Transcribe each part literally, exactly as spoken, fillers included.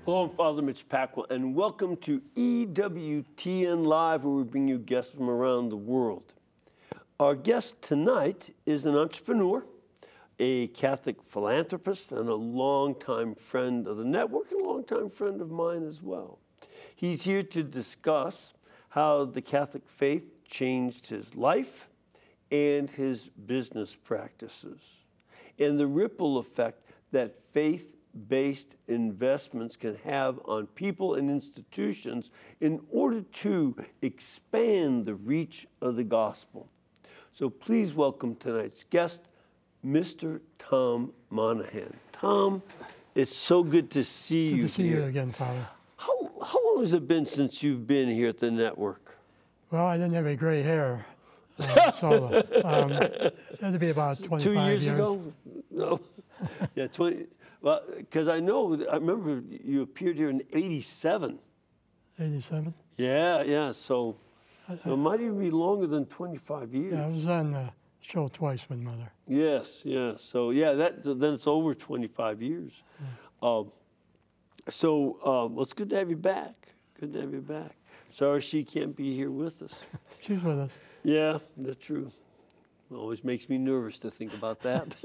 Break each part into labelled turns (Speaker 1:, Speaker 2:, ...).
Speaker 1: Hello, I'm Father Mitch Pacwa, and welcome to E W T N Live, where we bring you guests from around the world. Our guest tonight is an entrepreneur, a Catholic philanthropist, and a longtime friend of the network, and a longtime friend of mine as well. He's here to discuss how the Catholic faith changed his life and his business practices, and the ripple effect that faith-based investments can have on people and institutions in order to expand the reach of the gospel. So please welcome tonight's guest, Mister Tom Monahan. Tom, it's so good to see
Speaker 2: good
Speaker 1: you
Speaker 2: to see
Speaker 1: here.
Speaker 2: you again, Father.
Speaker 1: How, how long has it been since you've been here at the network?
Speaker 2: Well, I didn't have any gray hair, uh, so um, it had to be about twenty-five
Speaker 1: Two years,
Speaker 2: years
Speaker 1: ago? No. Yeah, twenty. Well, because I know, I remember you appeared here in eighty-seven.
Speaker 2: eighty-seven?
Speaker 1: Yeah, yeah. So, so it might even be longer than twenty-five years.
Speaker 2: Yeah, I was on the show twice with Mother.
Speaker 1: Yes, yes. So yeah, that then it's over twenty-five years. Yeah. Um, so um, well, it's good to have you back. Good to have you back. Sorry she can't be here with us.
Speaker 2: She's with us.
Speaker 1: Yeah, that's true. It always makes me nervous to think about that.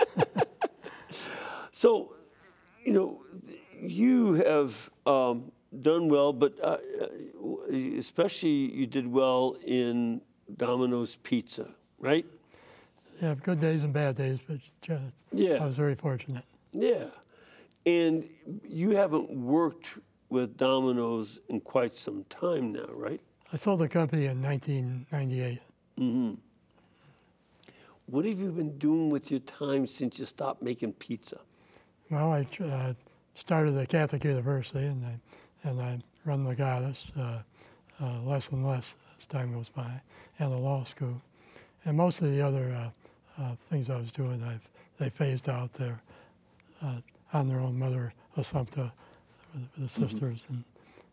Speaker 1: So, you know, you have um, done well, but uh, especially you did well in Domino's Pizza, right?
Speaker 2: Yeah, good days and bad days, but uh,
Speaker 1: Yeah.
Speaker 2: I was very fortunate.
Speaker 1: Yeah. And you haven't worked with Domino's in quite some time now, right?
Speaker 2: I sold the company in nineteen ninety-eight.
Speaker 1: Mm-hmm. What have you been doing with your time since you stopped making pizza?
Speaker 2: Well, I uh, started at Catholic University, and I, and I run the Goddess uh, uh, less and less as time goes by, and the law school. And most of the other uh, uh, things I was doing, I've they phased out there uh, on their own. Mother Assumpta, with the sisters, mm-hmm. and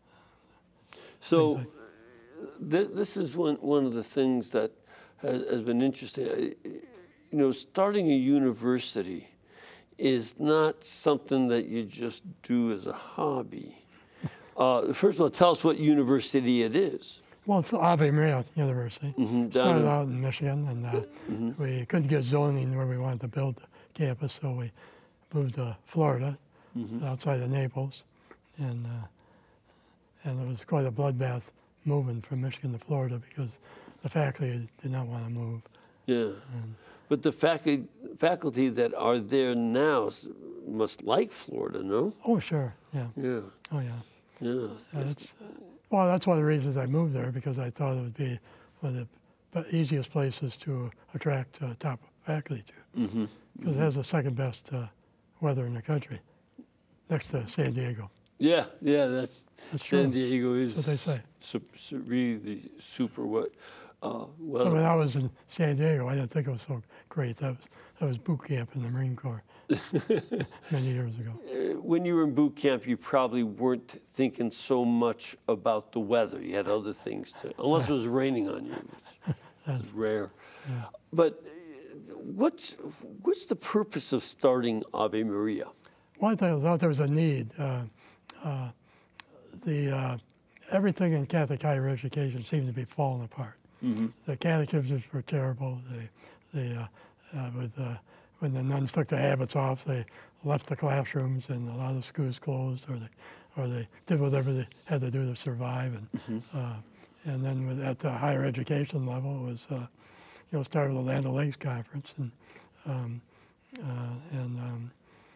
Speaker 1: so
Speaker 2: like
Speaker 1: th- this is one one of the things that has, has been interesting. You know, starting a university is not something that you just do as a hobby. Uh, first of all, tell us what university it is.
Speaker 2: Well, it's Ave Maria University.
Speaker 1: Mm-hmm,
Speaker 2: Started
Speaker 1: in,
Speaker 2: out in Michigan, and uh, mm-hmm. we couldn't get zoning where we wanted to build the campus, so we moved to Florida, mm-hmm. outside of Naples, and uh, and it was quite a bloodbath moving from Michigan to Florida because the faculty did not want to move.
Speaker 1: Yeah, and, but the faculty faculty that are there now must like Florida, no?
Speaker 2: Oh, sure, yeah.
Speaker 1: Yeah.
Speaker 2: Oh, yeah.
Speaker 1: Yeah.
Speaker 2: Uh, it's, well, that's one of the reasons I moved there, because I thought it would be one of the easiest places to attract uh, top faculty to, because mm-hmm. mm-hmm. it has the second best uh, weather in the country, next to San Diego.
Speaker 1: Yeah, yeah, that's,
Speaker 2: that's
Speaker 1: San
Speaker 2: true.
Speaker 1: Diego is
Speaker 2: that's what they say.
Speaker 1: Su- su- really super wet. Uh, well,
Speaker 2: but when I was in San Diego, I didn't think it was so great. That was that was boot camp in the Marine Corps many years ago.
Speaker 1: When you were in boot camp, you probably weren't thinking so much about the weather. You had other things to, unless it was raining on you, which is rare.
Speaker 2: Yeah.
Speaker 1: But what's what's the purpose of starting Ave Maria?
Speaker 2: Well, I thought there was a need. Uh, uh, the uh, everything in Catholic higher education seemed to be falling apart. Mm-hmm. The catechisms were terrible. They, they, uh, uh, with, uh, when the nuns took their habits off, they left the classrooms, and a lot of schools closed, or they, or they did whatever they had to do to survive. And mm-hmm. uh, and then with, at the higher education level, it was, uh, you know, started with the Land O'Lakes Conference, and um, uh, and um,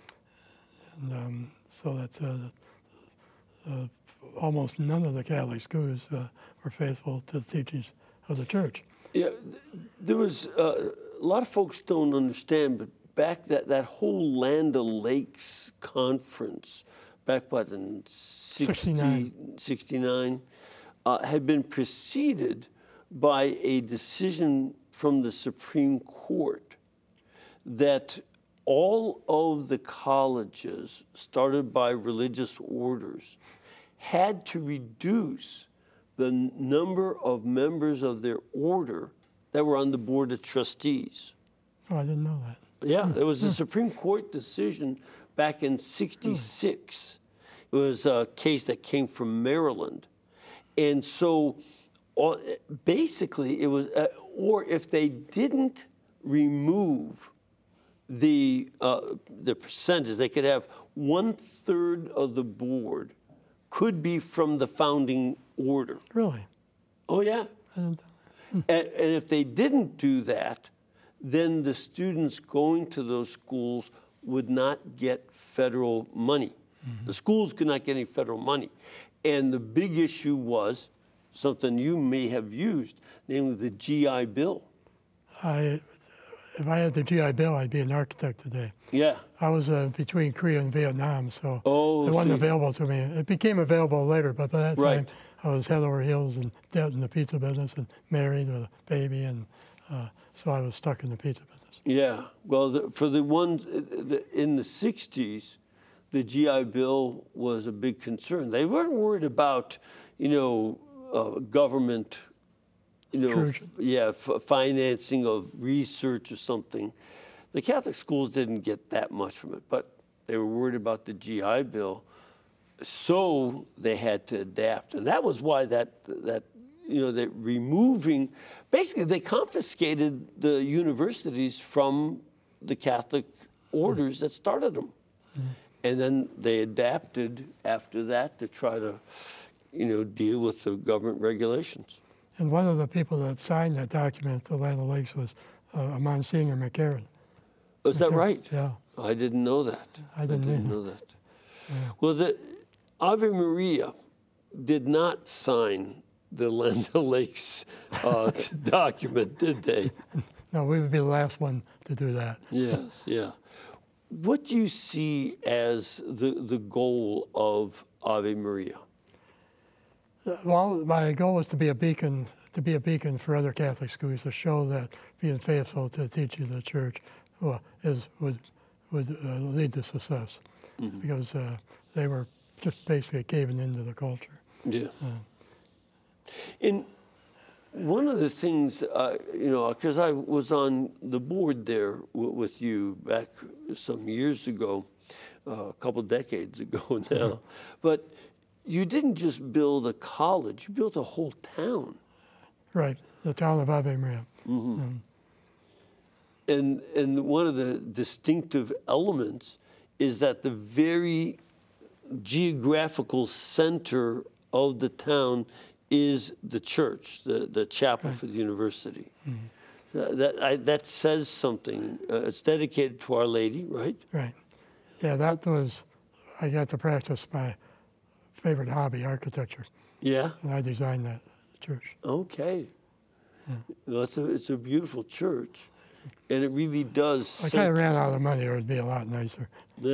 Speaker 2: and um, so that uh, uh, almost none of the Catholic schools uh, were faithful to the teachings of the church.
Speaker 1: Yeah, there was uh, a lot of folks don't understand, but back that, that whole Land O'Lakes conference, back what in sixty, sixty-nine, uh, had been preceded by a decision from the Supreme Court that all of the colleges started by religious orders had to reduce the number of members of their order that were on the board of trustees.
Speaker 2: Oh, I didn't know that.
Speaker 1: Yeah, there was a Supreme Court decision back in sixty-six. It was a case that came from Maryland. And so all, basically it was, uh, or if they didn't remove the, uh, the percentage, they could have one third of the board could be from the founding order.
Speaker 2: Really?
Speaker 1: Oh, yeah.
Speaker 2: And,
Speaker 1: And, and if they didn't do that, then the students going to those schools would not get federal money. Mm-hmm. The schools could not get any federal money. And the big issue was something you may have used, namely the G I Bill.
Speaker 2: I, if I had the G I Bill, I'd be an architect today.
Speaker 1: Yeah.
Speaker 2: I was uh, between Korea and Vietnam, so
Speaker 1: Oh,
Speaker 2: it wasn't
Speaker 1: see.
Speaker 2: available to me. It became available later, but by that
Speaker 1: Right.
Speaker 2: time I was head over heels in debt in the pizza business and married with a baby, and uh, so I was stuck in the pizza business.
Speaker 1: Yeah. Well, the, for the ones the, in the sixties, the G I Bill was a big concern. They weren't worried about, you know, uh, government, you know,
Speaker 2: Intrusion.
Speaker 1: f- yeah, f- financing of research or something. The Catholic schools didn't get that much from it, but they were worried about the G I Bill, so they had to adapt, and that was why that that you know that removing, basically they confiscated the universities from the Catholic orders that started them, mm. and then they adapted after that to try to, you know, deal with the government regulations.
Speaker 2: And one of the people that signed that document to Land O'Lakes was uh, Monsignor McCarran.
Speaker 1: Is that
Speaker 2: McCarran,
Speaker 1: right?
Speaker 2: Yeah.
Speaker 1: I didn't know that.
Speaker 2: I didn't either.
Speaker 1: know that. Well, the Ave Maria did not sign the Land O'Lakes uh, document, did they?
Speaker 2: No, we would be the last one to do that.
Speaker 1: Yes, yeah. What do you see as the, the goal of Ave Maria?
Speaker 2: Well, my goal was to be a beacon, to be a beacon for other Catholic schools, to show that being faithful to the teaching of the Church well, is would would uh, lead to success, mm-hmm. because uh, they were just basically caving into the culture.
Speaker 1: Yeah. Uh, and one of the things, uh, you know, because I was on the board there w- with you back some years ago, uh, a couple decades ago now, mm-hmm. but you didn't just build a college, you built a whole town.
Speaker 2: Right, the town of Ave Maria. Mm-hmm. Um,
Speaker 1: and and one of the distinctive elements is that the very geographical center of the town is the church, the, the chapel right. for the university. Mm-hmm. Uh, that, I, that says something. Uh, it's dedicated to Our Lady, right?
Speaker 2: Right. Yeah, that was, I got to practice my favorite hobby, architecture.
Speaker 1: Yeah?
Speaker 2: And I designed that church.
Speaker 1: Okay. Yeah. Well, it's, a, it's a beautiful church. And it really does.
Speaker 2: I kind of ran out of money, or it'd be a lot nicer.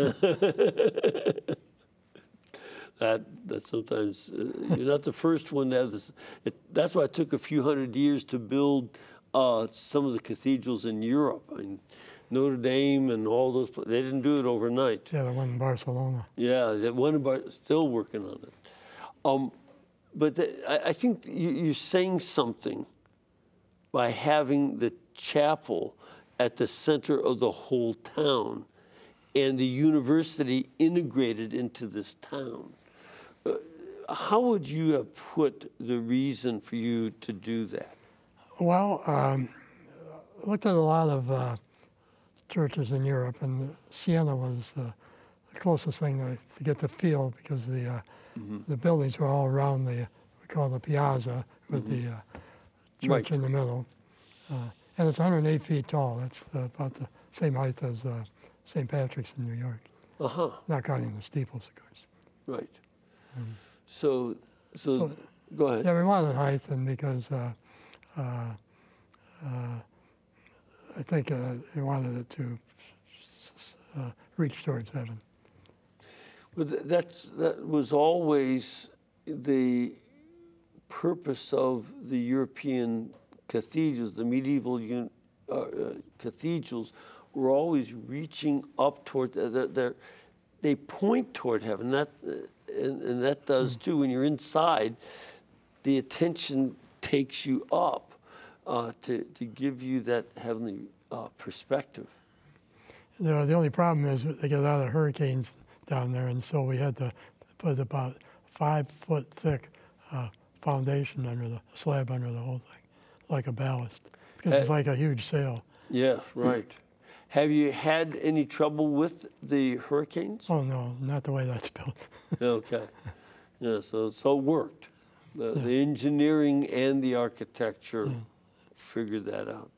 Speaker 1: that that sometimes uh, you're not the first one to have this. It, that's why it took a few hundred years to build uh, some of the cathedrals in Europe. I mean, Notre Dame and all those. They didn't do it overnight.
Speaker 2: Yeah, the one in Barcelona.
Speaker 1: Yeah, the one in Bar- still working on it. Um, but the, I, I think you, you're saying something by having the chapel at the center of the whole town and the university integrated into this town. Uh, how would you have put the reason for you to do that?
Speaker 2: Well, um, I looked at a lot of uh, churches in Europe, and Siena was uh, the closest thing to, to get the feel, because the uh, mm-hmm. the buildings were all around the, we call the piazza, with mm-hmm. the uh, church right. in the middle. Uh, and it's one hundred eight feet tall. That's uh, about the same height as uh, Saint Patrick's in New York. Uh-huh. Not counting the steeples, of course.
Speaker 1: Right. Um, so, so, so, go ahead.
Speaker 2: Yeah, we wanted height, and because uh, uh, uh, I think uh, they wanted it to uh, reach towards heaven.
Speaker 1: But that's that was always the purpose of the European cathedrals. The medieval un, uh, uh, cathedrals were always reaching up toward. Uh, they're, they point toward heaven. That uh, and, and that does mm. too. When you're inside, the attention takes you up uh, to to give you that heavenly uh, perspective.
Speaker 2: The, the only problem is they get a lot of hurricanes down there, and so we had to put about five foot thick uh, foundation under the slab under the whole thing, like a ballast, because it's
Speaker 1: Uh,
Speaker 2: like a huge sail.
Speaker 1: Yeah, right. Have you had any trouble with the hurricanes?
Speaker 2: Oh no, not the way that's built.
Speaker 1: Okay. Yeah, so so it worked. The,
Speaker 2: Yeah.
Speaker 1: the engineering and the architecture figured that out.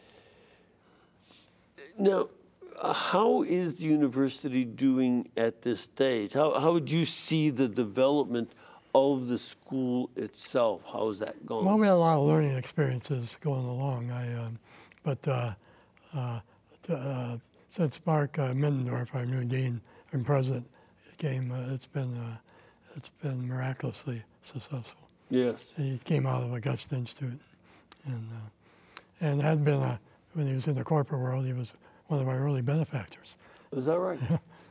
Speaker 1: Now, uh, how is the university doing at this stage? How, how would you see the development of the school itself? How is that going?
Speaker 2: Well, we had a lot of learning experiences going along. I, um, but uh, uh, t- uh, since Mark uh, Middendorf, our new dean and president, came, uh, it's been uh, it's been miraculously successful.
Speaker 1: Yes.
Speaker 2: He came out of Augusta Institute, and uh, and had been a, when he was in the corporate world, he was one of our early benefactors.
Speaker 1: Is that right?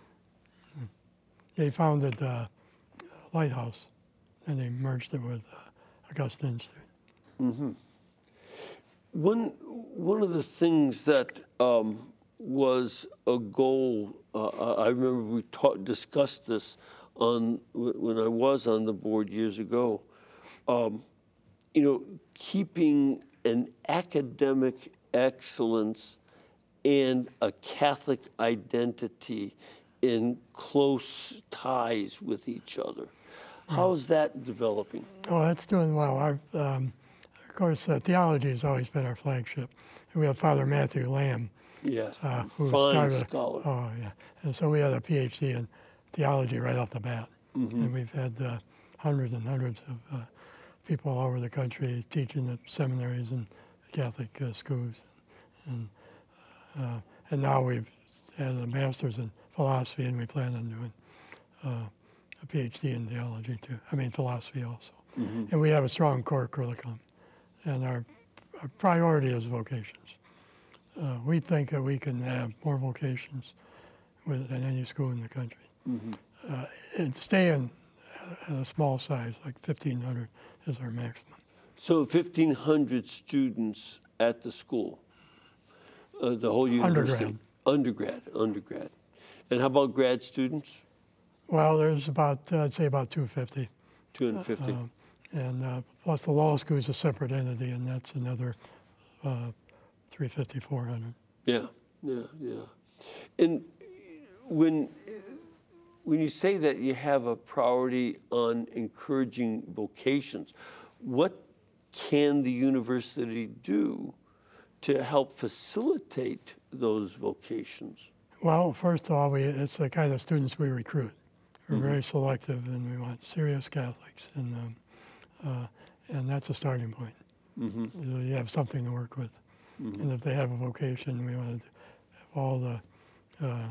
Speaker 2: He founded uh, Lighthouse, and they merged it with uh, Augusta Institute.
Speaker 1: Mm-hmm. One, one of the things that um, was a goal, uh, I remember we talk, discussed this on when I was on the board years ago, um, you know, keeping an academic excellence and a Catholic identity in close ties with each other. How's that developing?
Speaker 2: Oh, that's doing well. Our, um, of course, uh, theology has always been our flagship. We have Father Matthew Lamb,
Speaker 1: Yes,
Speaker 2: uh, who
Speaker 1: fine
Speaker 2: started.
Speaker 1: scholar.
Speaker 2: Oh, yeah. And so we had a PhD in theology right off the bat.
Speaker 1: Mm-hmm.
Speaker 2: And we've had uh, hundreds and hundreds of uh, people all over the country teaching at seminaries and Catholic uh, schools. And, uh, and now we've had a master's in philosophy, and we plan on doing uh, a PhD in theology too. I mean, philosophy also.
Speaker 1: Mm-hmm.
Speaker 2: And we have a strong core curriculum. And our, our priority is vocations. Uh, we think that we can have more vocations with, than any school in the country.
Speaker 1: Mm-hmm.
Speaker 2: Uh, and stay in at a small size, like fifteen hundred is our maximum.
Speaker 1: So fifteen hundred students at the school, uh, the whole university? Undergrad. Undergrad, undergrad. And how about grad students?
Speaker 2: Well, there's about, uh, I'd say about two hundred fifty.
Speaker 1: two hundred fifty.
Speaker 2: Um, and uh, plus the law school is a separate entity, and that's another uh, three fifty, four hundred.
Speaker 1: Yeah, yeah, yeah. And when when you say that you have a priority on encouraging vocations, what can the university do to help facilitate those vocations?
Speaker 2: Well, first of all, we, it's the kind of students we recruit. We're
Speaker 1: Mhm.
Speaker 2: very selective, and we want serious Catholics, and um, uh, and that's a starting point.
Speaker 1: Mm-hmm.
Speaker 2: So you have something to work with,
Speaker 1: Mm-hmm.
Speaker 2: and if they have a vocation, we want to have all the uh,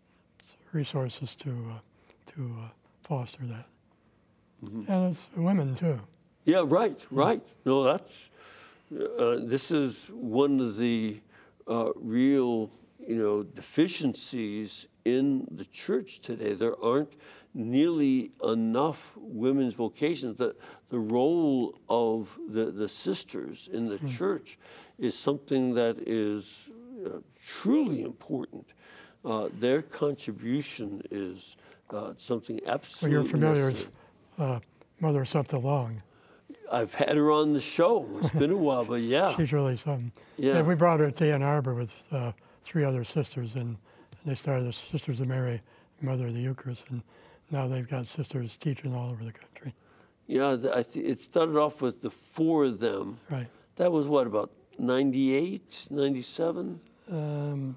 Speaker 2: resources to uh, to uh, foster that.
Speaker 1: Mm-hmm.
Speaker 2: And it's women too.
Speaker 1: Yeah, right, right. No, that's, uh, this is one of the uh, real, you know, deficiencies in the church today. There aren't nearly enough women's vocations. The, the role of the, the sisters in the
Speaker 2: Mm.
Speaker 1: church is something that is uh, truly important. Uh, their contribution is uh, something
Speaker 2: Well,
Speaker 1: absolutely
Speaker 2: you're familiar
Speaker 1: necessary.
Speaker 2: with uh, Mother Septa-Long.
Speaker 1: I've had her on the show. It's been a while, but yeah.
Speaker 2: She's really something.
Speaker 1: Yeah.
Speaker 2: And we brought her to Ann Arbor with uh, three other sisters, and they started the Sisters of Mary, Mother of the Eucharist, and now they've got sisters teaching all over the country.
Speaker 1: Yeah, th- I th- it started off with the four of them.
Speaker 2: Right.
Speaker 1: That was what, about ninety-eight, ninety-seven?
Speaker 2: Um,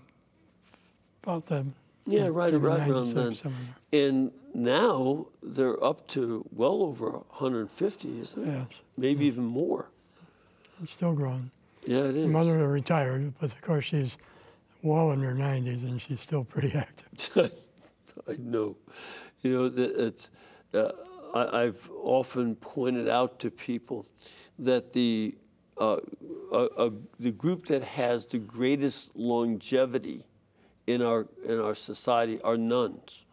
Speaker 2: about the
Speaker 1: Yeah, right,
Speaker 2: maybe
Speaker 1: right around
Speaker 2: ninety-six,
Speaker 1: then.
Speaker 2: somewhere there.
Speaker 1: And now they're up to well over one hundred fifty, isn't it?
Speaker 2: Yes,
Speaker 1: Maybe even more.
Speaker 2: it's still growing.
Speaker 1: Yeah, it is.
Speaker 2: Mother retired, but of course she's well in her nineties, and she's still pretty active.
Speaker 1: I know. You know, that it's, uh, I, I've often pointed out to people that the, uh, a, a, the group that has the greatest longevity in our, in our society are nuns.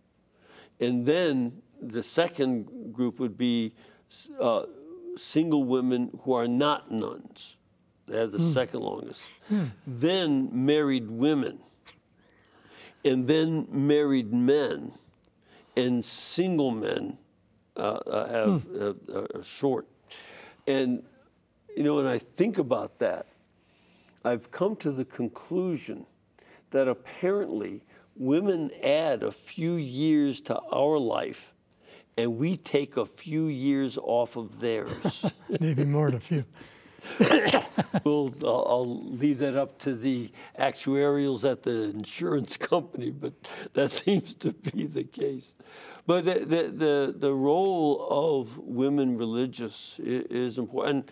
Speaker 1: And then the second group would be uh, single women who are not nuns. They have the
Speaker 2: Mm.
Speaker 1: second longest. Mm. Then married women. And then married men. and single men uh, uh, have
Speaker 2: Hmm.
Speaker 1: uh, are short. And you know, when I think about that, I've come to the conclusion that apparently women add a few years to our life, and we take a few years off of theirs.
Speaker 2: Maybe more than a few.
Speaker 1: We'll, I'll, I'll leave that up to the actuarials at the insurance company, but that seems to be the case. But the, the, the, the role of women religious i- is important.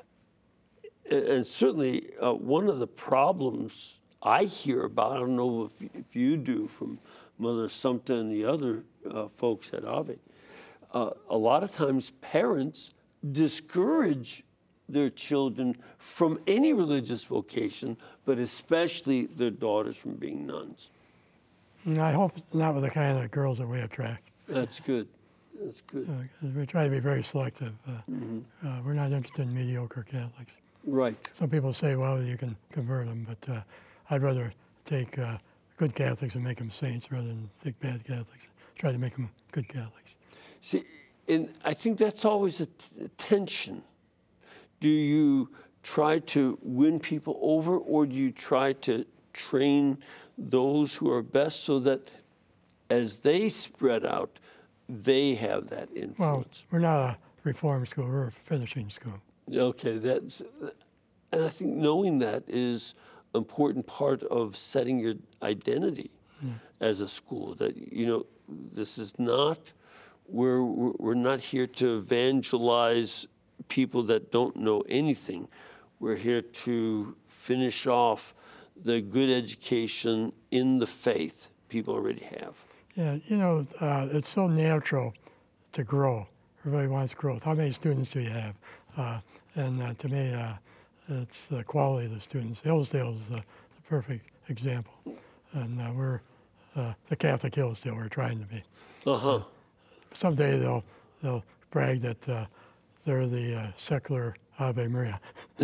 Speaker 1: And, and certainly uh, one of the problems I hear about, I don't know if, if you do from Mother Sumta and the other uh, folks at Ave, uh, a lot of times parents discourage their children from any religious vocation, but especially their daughters from being nuns.
Speaker 2: And I hope not with the kind of girls that we attract.
Speaker 1: That's good. That's good.
Speaker 2: Uh, 'cause we try to be very selective. Uh,
Speaker 1: Mm-hmm.
Speaker 2: uh, we're not interested in mediocre Catholics.
Speaker 1: Right.
Speaker 2: Some people say, well, you can convert them, but uh, I'd rather take uh, good Catholics and make them saints rather than take bad Catholics. Try to make them good Catholics.
Speaker 1: See, and I think that's always a, t- a tension. Do you try to win people over, or do you try to train those who are best so that as they spread out, they have that
Speaker 2: Well,
Speaker 1: influence?
Speaker 2: we're not a reform school, we're a finishing school.
Speaker 1: Okay, that's, and I think knowing that is an important part of setting your identity as a school. That, you know, this is not, we're, we're not here to evangelize people that don't know anything. We're here to finish off the good education in the faith people already have.
Speaker 2: Yeah, you know, uh, it's so natural to grow. Everybody wants growth. How many students do you have? Uh, and uh, to me, uh, it's the quality of the students. Hillsdale is the, the perfect example. And uh, we're uh, the Catholic Hillsdale we're trying to be.
Speaker 1: Uh-huh.
Speaker 2: Someday they'll they'll brag that uh, they're the uh, secular Ave Maria.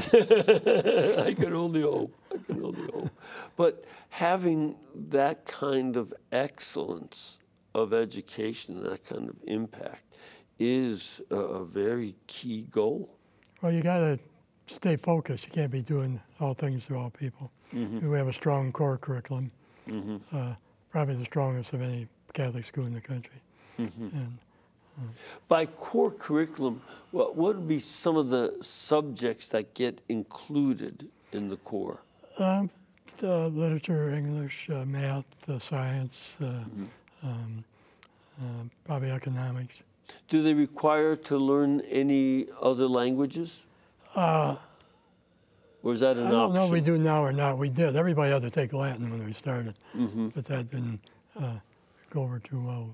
Speaker 1: I can only hope. I can only hope. But having that kind of excellence of education, that kind of impact, is a, a very key goal.
Speaker 2: Well, you got to stay focused. You can't be doing all things to all people.
Speaker 1: Mm-hmm.
Speaker 2: We have a strong core curriculum,
Speaker 1: Mm-hmm.
Speaker 2: uh, probably the strongest of any Catholic school in the country.
Speaker 1: Mm-hmm.
Speaker 2: And
Speaker 1: By core curriculum, what would be some of the subjects that get included in the core?
Speaker 2: um, uh, literature, English, uh, math, uh, science, uh,
Speaker 1: Mm-hmm.
Speaker 2: um, uh, probably economics.
Speaker 1: Do they require to learn any other languages?
Speaker 2: Uh,
Speaker 1: Or is that an
Speaker 2: I don't
Speaker 1: option?
Speaker 2: know if we do now or not. We did. Everybody had to take Latin when we started,
Speaker 1: Mm-hmm.
Speaker 2: but that didn't uh, go over too well.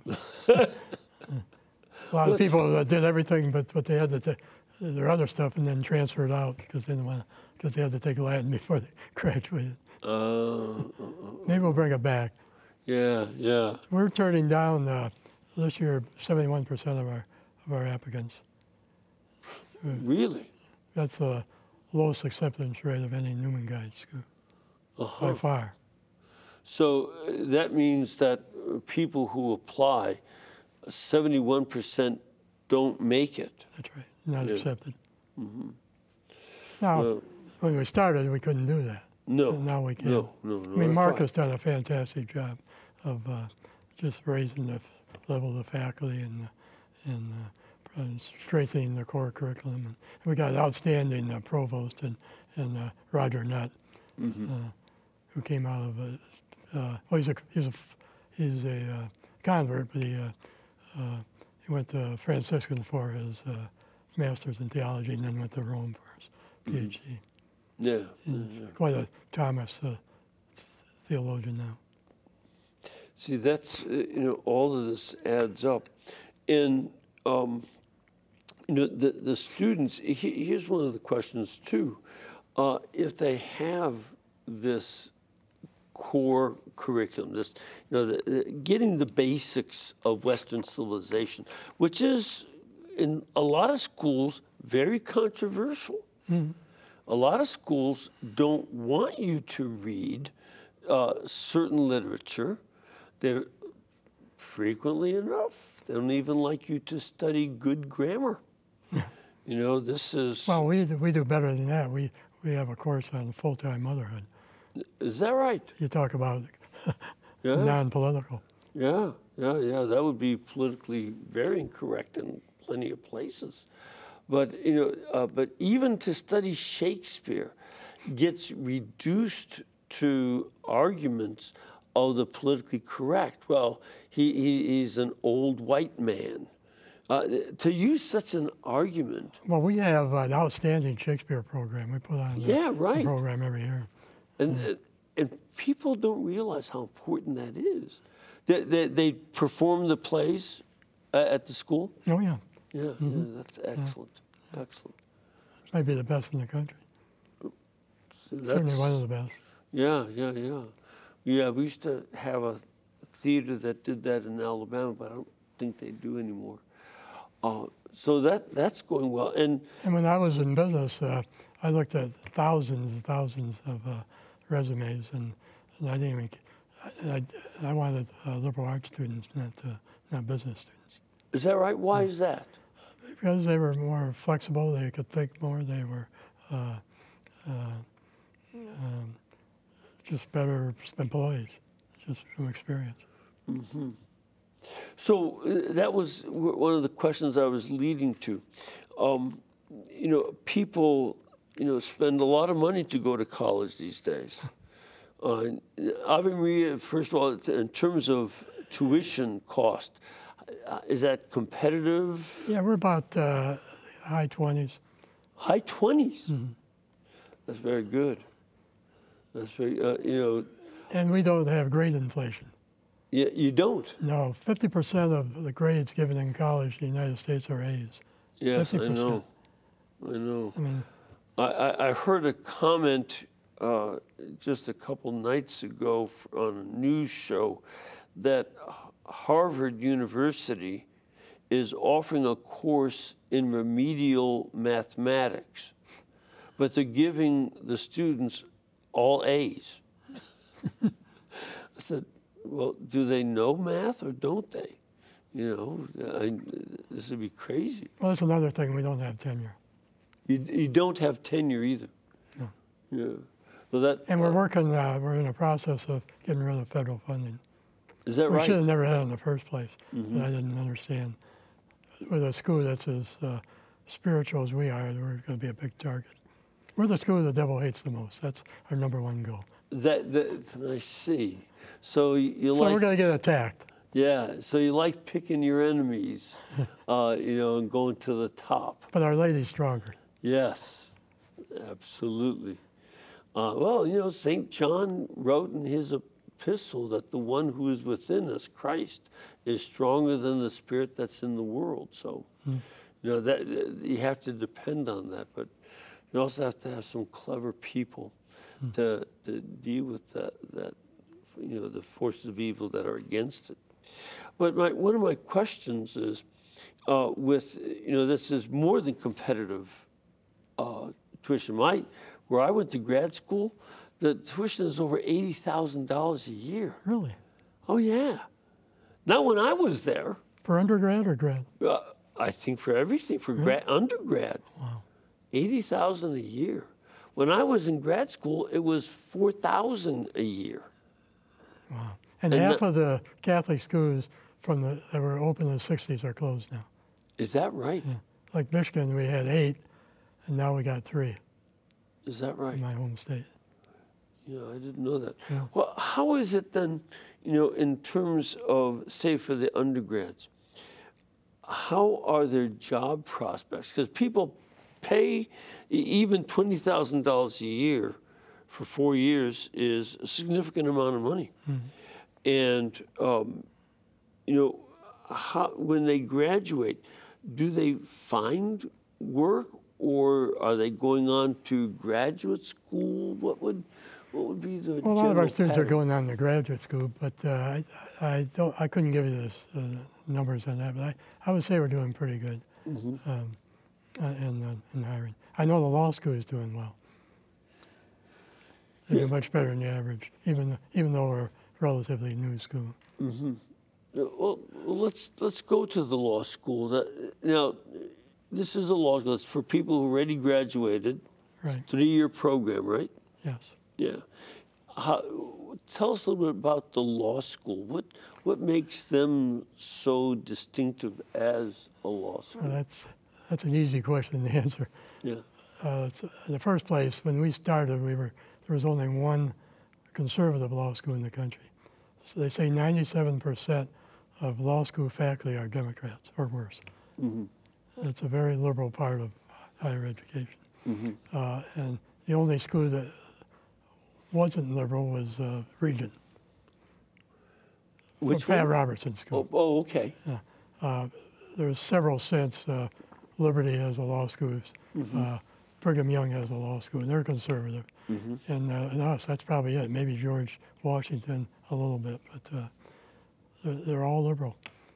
Speaker 2: A lot of people uh, did everything, but, but they had to take their other stuff and then transfer it out because they didn't want because they had to take Latin before they graduated.
Speaker 1: Uh,
Speaker 2: Maybe we'll bring it back.
Speaker 1: yeah, yeah.
Speaker 2: We're turning down uh, this year seventy-one percent of our of our applicants.
Speaker 1: Really?
Speaker 2: That's the lowest acceptance rate of any Newman Guide school
Speaker 1: Uh-huh.
Speaker 2: by far.
Speaker 1: So uh, that means that uh, people who apply, seventy-one percent don't make it.
Speaker 2: That's right. Not
Speaker 1: Yeah.
Speaker 2: accepted. Now,
Speaker 1: Well,
Speaker 2: when we started, we couldn't do that.
Speaker 1: no,
Speaker 2: And now we can.
Speaker 1: no, no, no.
Speaker 2: I mean,
Speaker 1: that's
Speaker 2: Mark
Speaker 1: right.
Speaker 2: has done a fantastic job of uh, just raising the f- level of the faculty and uh, and, uh, and strengthening the core curriculum. And we got an outstanding uh, provost and and uh, Roger Nutt,
Speaker 1: Mhm.
Speaker 2: uh, who came out of a, uh, well, he's a he's a f- he's a uh, convert, but he uh, uh, he went to Franciscan for his uh, master's in theology, and then went to Rome for his
Speaker 1: Mhm.
Speaker 2: PhD.
Speaker 1: Yeah,
Speaker 2: He's
Speaker 1: yeah, yeah.
Speaker 2: quite a Thomas uh, theologian now.
Speaker 1: See, that's, uh, you know, all of this adds up. And, um, you know, the, the students, he, here's one of the questions too. Uh, if they have this core curriculum, this, you know, the, the, getting the basics of Western civilization, which is in a lot of schools very controversial. A lot of schools don't want you to read uh, certain literature that frequently enough They don't even like you to study good grammar. You know, this is...
Speaker 2: Well, we do, we do better than that. We, we have a course on full-time motherhood.
Speaker 1: Is that right?
Speaker 2: You talk about
Speaker 1: Yeah.
Speaker 2: non-political.
Speaker 1: Yeah, yeah, yeah. That would be politically very incorrect in plenty of places. But, you know, uh, but even to study Shakespeare gets reduced to arguments of the politically correct. Well, he, he he's an old white man. Uh, to use such an argument.
Speaker 2: Well, we have an outstanding Shakespeare program. We put on
Speaker 1: Yeah,
Speaker 2: a,
Speaker 1: right.
Speaker 2: a program every year.
Speaker 1: And, uh, and people don't realize how important that is. They, they, they perform the plays uh, at the school?
Speaker 2: Oh, yeah.
Speaker 1: Yeah,
Speaker 2: Mm-hmm.
Speaker 1: yeah, that's excellent, yeah. excellent.
Speaker 2: Maybe the best in the country.
Speaker 1: So
Speaker 2: Certainly one of the best.
Speaker 1: Yeah, yeah, yeah. Yeah, we used to have a theater that did that in Alabama, but I don't think they do anymore. Uh, so that that's going well. And,
Speaker 2: and when I was in business, uh, I looked at thousands and thousands of uh, resumes, and, and I didn't even, I, I, I wanted uh, liberal arts students, not, uh, not business students.
Speaker 1: Is that right? Why
Speaker 2: yeah.
Speaker 1: is that?
Speaker 2: Because they were more flexible, they could think more, they were uh, uh, um, just better employees, just from experience.
Speaker 1: Mm-hmm. So uh, that was w- one of the questions I was leading to. Um, you know, people, you know, spend a lot of money to go to college these days. Uh, Ave Maria, first of all, in terms of tuition cost, uh, is that competitive?
Speaker 2: Yeah, we're about uh, high twenties.
Speaker 1: High twenties?
Speaker 2: Mm-hmm.
Speaker 1: That's very good. That's very, uh, you know.
Speaker 2: And we don't have grade inflation.
Speaker 1: You, you don't?
Speaker 2: No, fifty percent of the grades given in college in the United States are A's.
Speaker 1: Yes,
Speaker 2: fifty percent.
Speaker 1: I know. I know.
Speaker 2: I mean,
Speaker 1: I, I, I heard a comment uh, just a couple nights ago f- on a news show that Harvard University is offering a course in remedial mathematics, but they're giving the students all A's. I said, well, do they know math or don't they? You know, I, this would be crazy.
Speaker 2: well, that's another thing. We don't have tenure.
Speaker 1: You, you don't have tenure either.
Speaker 2: No.
Speaker 1: Yeah. Well, that.
Speaker 2: And we're
Speaker 1: uh,
Speaker 2: working, uh, we're in a process of getting rid of federal funding.
Speaker 1: Is that
Speaker 2: We
Speaker 1: right?
Speaker 2: should have never had it in the first place,
Speaker 1: Mm-hmm.
Speaker 2: but I didn't understand. With a school that's as uh, spiritual as we are, we're going to be a big target. We're the school the devil hates the most. That's our number one goal.
Speaker 1: That, that I see. So you, you
Speaker 2: So
Speaker 1: like.
Speaker 2: we're going to get attacked.
Speaker 1: Yeah. So you like picking your enemies, uh, you know, and going to the top.
Speaker 2: But Our Lady's stronger.
Speaker 1: Yes. Absolutely. Uh, well, you know, Saint John wrote in his epistle that the one who is within us, Christ, is stronger than the spirit that's in the world. So,
Speaker 2: Mm.
Speaker 1: you know, that you have to depend on that, but you also have to have some clever people
Speaker 2: Mm.
Speaker 1: to to deal with that that you know the forces of evil that are against it. But my one of my questions is, uh, with you know, this is more than competitive uh, tuition. My where I went to grad school, the tuition is over eighty thousand dollars a year.
Speaker 2: Really?
Speaker 1: Oh yeah. Not when I was there.
Speaker 2: For undergrad or grad?
Speaker 1: Uh, I think for everything, for grad, undergrad,
Speaker 2: Wow.
Speaker 1: eighty thousand a year. When I was in grad school, it was four thousand a year.
Speaker 2: Wow. And,
Speaker 1: And
Speaker 2: half
Speaker 1: the-
Speaker 2: of the Catholic schools from the that were open in the sixties are closed now.
Speaker 1: Is that right?
Speaker 2: Yeah. Like Michigan, we had eight, and now we got three
Speaker 1: Is that right?
Speaker 2: in my home state.
Speaker 1: Yeah, I didn't know that.
Speaker 2: Yeah.
Speaker 1: Well, how is it then, you know, in terms of, say, for the undergrads, how are their job prospects? Because people pay e- even twenty thousand dollars a year for four years is a significant amount of money. And, um, you know, how, when they graduate, do they find work or are they going on to graduate school? What would what would be the
Speaker 2: Well, a lot of our
Speaker 1: general
Speaker 2: students are
Speaker 1: pattern?
Speaker 2: going on to graduate school, but uh, I, I don't. I couldn't give you the uh, numbers on that, but I, I would say we're doing pretty good
Speaker 1: Mhm.
Speaker 2: um, uh, in, uh, in hiring. I know the law school is doing well. They
Speaker 1: Yeah.
Speaker 2: do much better than the average, even even though we're a relatively new school.
Speaker 1: Mhm. well, let's let's go to the law school. That, now, this is a law school. It's for people who already graduated.
Speaker 2: Right.
Speaker 1: Three-year program, right?
Speaker 2: Yes.
Speaker 1: Yeah. How, tell us a little bit about the law school. What what makes them so distinctive as a law school?
Speaker 2: Well, that's that's an easy question to answer.
Speaker 1: Yeah.
Speaker 2: Uh, so in the first place, when we started, we were there was only one conservative law school in the country. So they say ninety-seven percent of law school faculty are Democrats or worse.
Speaker 1: Mm-hmm.
Speaker 2: It's a very liberal part of higher education.
Speaker 1: Mm-hmm.
Speaker 2: Uh, and the only school that wasn't liberal was uh, Regent.
Speaker 1: Which
Speaker 2: Pat
Speaker 1: one?
Speaker 2: Robertson School.
Speaker 1: Oh, oh okay.
Speaker 2: Yeah. Uh, there's several since. Uh, Liberty has a law school.
Speaker 1: Mm-hmm.
Speaker 2: Uh, Brigham Young has a law school, and they're conservative.
Speaker 1: Mm-hmm.
Speaker 2: And, uh, and us, that's probably it. Maybe George Washington a little bit, but uh, they're, they're all liberal.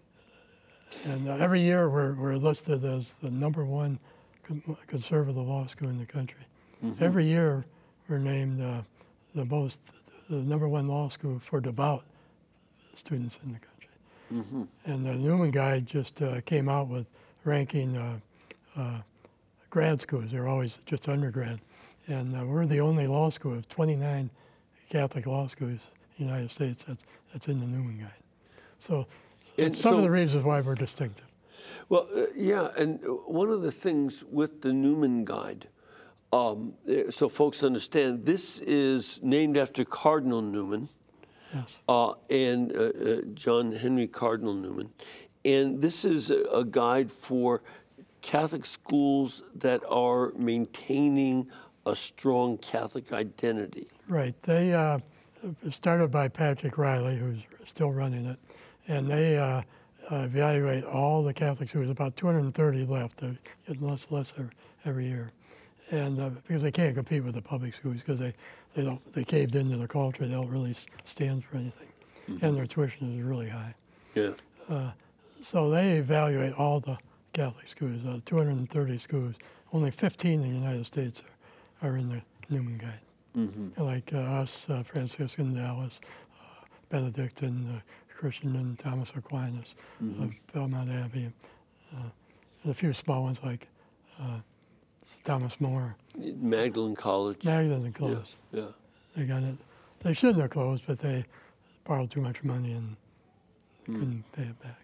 Speaker 2: And uh, every year we're, we're listed as the number one con- conservative law school in the country.
Speaker 1: Mm-hmm.
Speaker 2: Every year we're named uh, the most, the number one law school for devout students in the country.
Speaker 1: Mm-hmm.
Speaker 2: And the Newman Guide just uh, came out with ranking uh, uh, grad schools. They're always just undergrad. And uh, we're the only law school of twenty-nine Catholic law schools in the United States that's, that's in the Newman Guide. So
Speaker 1: And
Speaker 2: some
Speaker 1: so-
Speaker 2: of the reasons why we're distinctive.
Speaker 1: Well, uh, yeah, and one of the things with the Newman Guide, um, uh, so folks understand, this is named after Cardinal Newman.
Speaker 2: Yes.
Speaker 1: Uh, and uh, uh, John Henry Cardinal Newman. And this is a, a guide for Catholic schools that are maintaining a strong Catholic identity.
Speaker 2: Right. They uh, started by Patrick Riley, who's still running it, and they uh, uh, evaluate all the Catholic schools. About two hundred thirty left, they're getting less less every, every year, and uh, because they can't compete with the public schools because they they don't they caved into the culture. They don't really stand for anything, mm-hmm. and their tuition is really high.
Speaker 1: Yeah.
Speaker 2: Uh, so they evaluate all the Catholic schools, uh, two hundred thirty schools. Only fifteen in the United States are, are in the Newman Guide.
Speaker 1: Mm-hmm.
Speaker 2: Like uh, us, uh, Franciscan, Dallas, uh, Benedictine, uh, Christian, and Thomas Aquinas,
Speaker 1: Mm-hmm.
Speaker 2: uh, Belmont Abbey, uh, and a few small ones like uh, Thomas More.
Speaker 1: Magdalene College.
Speaker 2: Magdalene closed.
Speaker 1: Yeah. yeah.
Speaker 2: They got it. They shouldn't have closed, but they borrowed too much money and
Speaker 1: Mm.
Speaker 2: couldn't pay it back.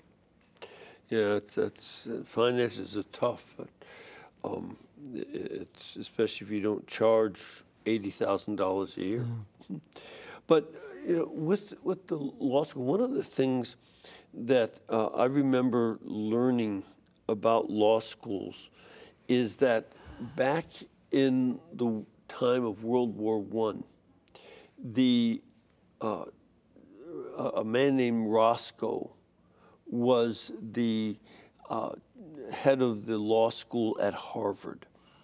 Speaker 1: Yeah, it's, it's uh, finances are tough, but um, it's especially if you don't charge eighty thousand dollars a year.
Speaker 2: Mm.
Speaker 1: But you know, with with the law school, one of the things that uh, I remember learning about law schools is that back in the time of World War One, the uh, a man named Roscoe was the uh, head of the law school at Harvard.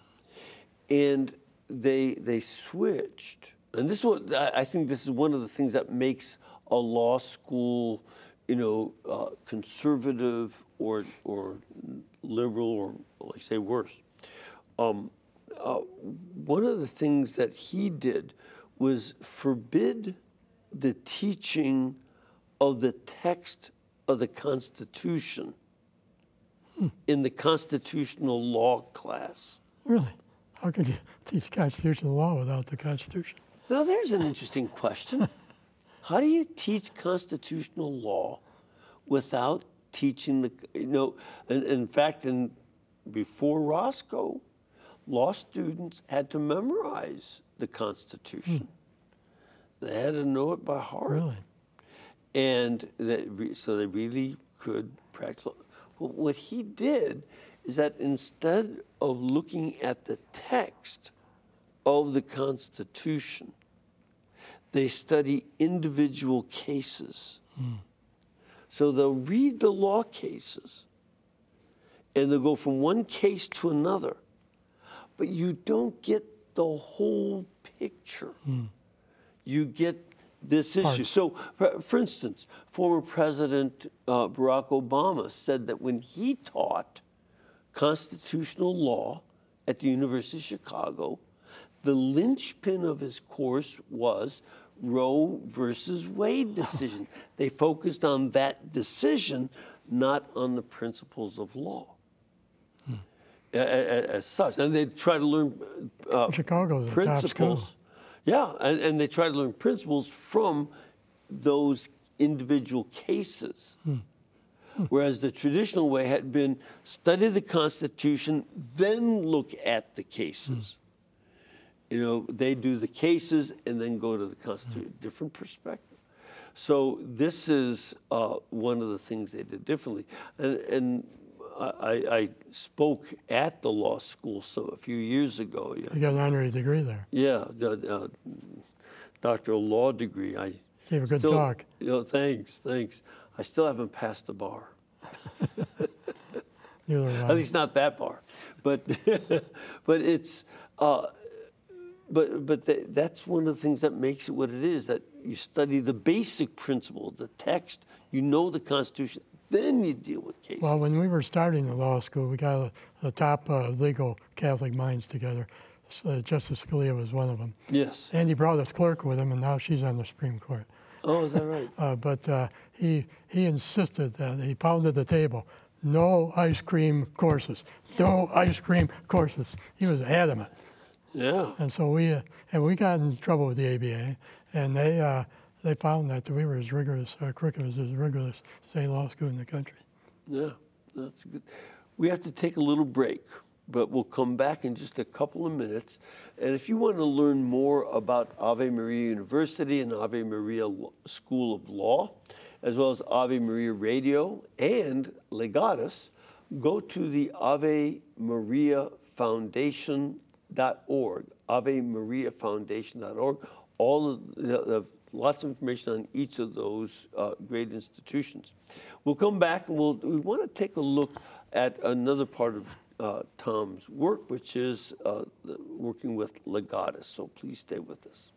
Speaker 1: And they they switched. And this is what I I think this is one of the things that makes a law school, you know, uh, conservative or or liberal or, like say, worse. Um, uh, one of the things that he did was forbid the teaching of the text of the Constitution hmm. in the constitutional law class.
Speaker 2: Really? How could you teach constitutional law without the Constitution?
Speaker 1: Now, there's an interesting question. How do you teach constitutional law without teaching the, you know, in, in fact, in, before Roscoe, law students had to memorize the Constitution. Hmm. They had to know it by heart.
Speaker 2: Really?
Speaker 1: And that, so they really could practice. Well, what he did is that instead of looking at the text of the Constitution, they study individual cases. Mm. So they'll read the law cases, and they'll go from one case to another, but you don't get the whole picture. Mm. You get this issue.
Speaker 2: Hard.
Speaker 1: So, for, for instance, former President uh, Barack Obama said that when he taught constitutional law at the University of Chicago, the linchpin of his course was Roe versus Wade decision. They focused on that decision, not on the principles of law hmm. as, as such. And they try to learn uh,
Speaker 2: Chicago's a
Speaker 1: principles.
Speaker 2: Top school.
Speaker 1: Yeah, and, and they try to learn principles from those individual cases. Hmm. Whereas the traditional way had been study the Constitution, then look at the cases. Mm. You know, they do the cases and then go to the Constitution. Mm. Different perspective. So this is uh, one of the things they did differently. And, and I, I spoke at the law school some, a few years ago. Yeah.
Speaker 2: You got an honorary degree there.
Speaker 1: Yeah, the uh, doctoral law degree. I
Speaker 2: gave a good
Speaker 1: still,
Speaker 2: talk.
Speaker 1: You know, thanks, thanks. I still haven't passed the bar. At least not that bar, but but it's uh, but but th- that's one of the things that makes it what it is. That you study the basic principle, the text. You know the Constitution, then you deal with cases.
Speaker 2: Well, when we were starting the law school, we got the top uh, legal Catholic minds together. Uh, Justice Scalia was one of them.
Speaker 1: Yes.
Speaker 2: And he brought his clerk with him, and now she's on the Supreme Court.
Speaker 1: Oh, is that right?
Speaker 2: uh, but uh, he he insisted that he pounded the table. No ice cream courses. No ice cream courses. He was adamant.
Speaker 1: Yeah.
Speaker 2: And so we uh, and we got in trouble with the A B A, and they uh, they found that we were as rigorous, our curriculum was as rigorous as any law school in the country.
Speaker 1: Yeah, that's good. We have to take a little break, but we'll come back in just a couple of minutes. And if you want to learn more about Ave Maria University and Ave Maria School of Law, as well as Ave Maria Radio and Legatus, go to the Ave Maria Foundation dot org, Ave Maria Foundation dot org. All of the, the lots of information on each of those uh, great institutions. We'll come back and we'll, we want to take a look at another part of uh, Tom's work, which is uh, working with Legatus. So please stay with us.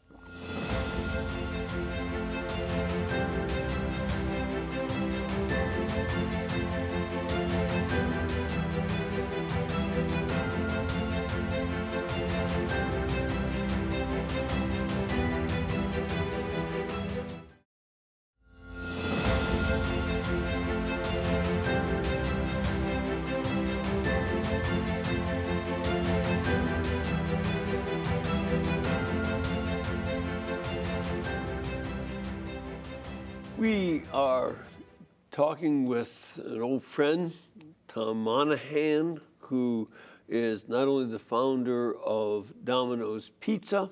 Speaker 1: We are talking with an old friend, Tom Monahan, who is not only the founder of Domino's Pizza,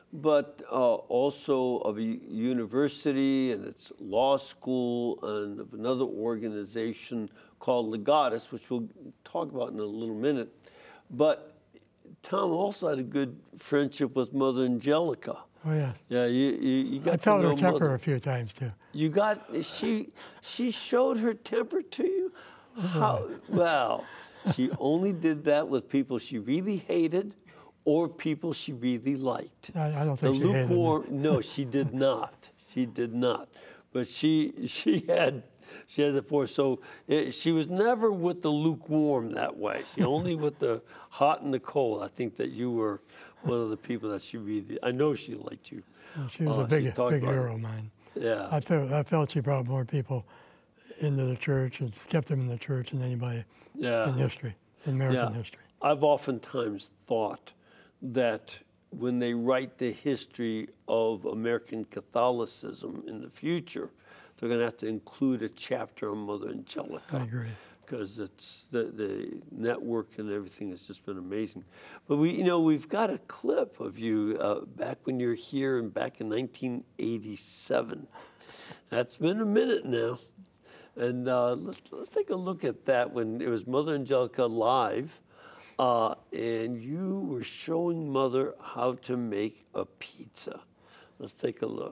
Speaker 1: but uh, also of a university and its law school and of another organization called Legatus, which we'll talk about in a little minute. But Tom also had a good friendship with Mother Angelica.
Speaker 2: Oh, yes.
Speaker 1: Yeah, you, you, you got
Speaker 2: I felt
Speaker 1: to know
Speaker 2: her temper
Speaker 1: Mother.
Speaker 2: a few times, too.
Speaker 1: You got, she she showed her temper to you? How, well, she only did that with people she really hated or people she really liked.
Speaker 2: I, I don't think
Speaker 1: the
Speaker 2: she hated
Speaker 1: lukewarm,
Speaker 2: them.
Speaker 1: No, she did not. She did not. But she she had she had the force. So it, she was never with the lukewarm that way. She only with the hot and the cold. I think that you were one of the people that she really, I know she liked you.
Speaker 2: Well, she was
Speaker 1: uh,
Speaker 2: a big, big
Speaker 1: about
Speaker 2: hero
Speaker 1: it.
Speaker 2: of mine.
Speaker 1: Yeah.
Speaker 2: I felt, I felt she brought more people into the church and kept them in the church than anybody
Speaker 1: Yeah.
Speaker 2: in history, in American
Speaker 1: Yeah.
Speaker 2: history.
Speaker 1: I've oftentimes thought that when they write the history of American Catholicism in the future, they're going to have to include a chapter on Mother Angelica.
Speaker 2: I agree.
Speaker 1: Because it's the, the network and everything has just been amazing. But we, you know, we've got a clip of you uh, back when you were here and back in nineteen eighty-seven. That's been a minute now. And uh, let's, let's take a look at that when it was Mother Angelica live. Uh, and you were showing Mother how to make a pizza. Let's take a look.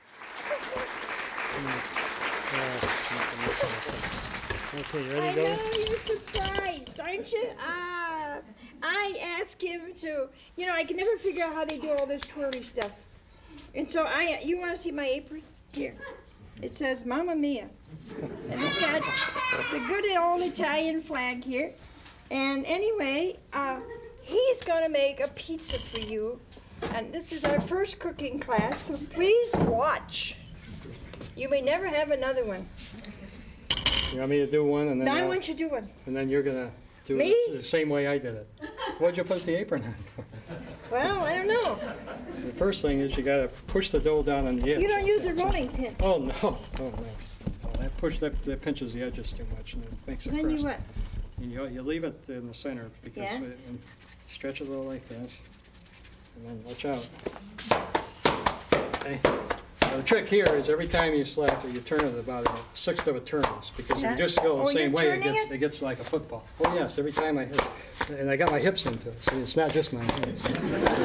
Speaker 3: Okay, you ready
Speaker 4: I
Speaker 3: to
Speaker 4: know
Speaker 3: go?
Speaker 4: you're surprised, aren't you? Ah, I asked him to, you know, I can never figure out how they do all this twirly stuff. And so I, you want to see my apron? Here. It says Mamma Mia. And it's got the good old Italian flag here. And anyway, uh, he's going to make a pizza for you And this is our first cooking class, so please watch. You may never have another one.
Speaker 3: You want me to do one and then
Speaker 4: Now I
Speaker 3: I'll-
Speaker 4: want you to do one.
Speaker 3: and then you're gonna do
Speaker 4: Me?
Speaker 3: it the same way I did it. What'd you put the apron on for?
Speaker 4: Well, I don't know.
Speaker 3: The first thing is you gotta push the dough down on the edge.
Speaker 4: You don't use a rolling pin.
Speaker 3: Oh, no, oh, no. Oh, that push, that, that pinches the edges too much and it makes it
Speaker 4: Then you
Speaker 3: crust.
Speaker 4: what?
Speaker 3: And you, you leave it in the center because,
Speaker 4: Yeah.
Speaker 3: it- and stretch it a little like this. And then watch out. Okay. Now, the trick here is every time you slap it, you turn it about a sixth of a turn. Because if
Speaker 4: Yeah.
Speaker 3: you just go
Speaker 4: Oh,
Speaker 3: the same
Speaker 4: you're
Speaker 3: way, it
Speaker 4: turning
Speaker 3: gets,
Speaker 4: it?
Speaker 3: it gets like a football. Oh, yes, every time I hit it. And I got my hips into it, so it's not just my hands.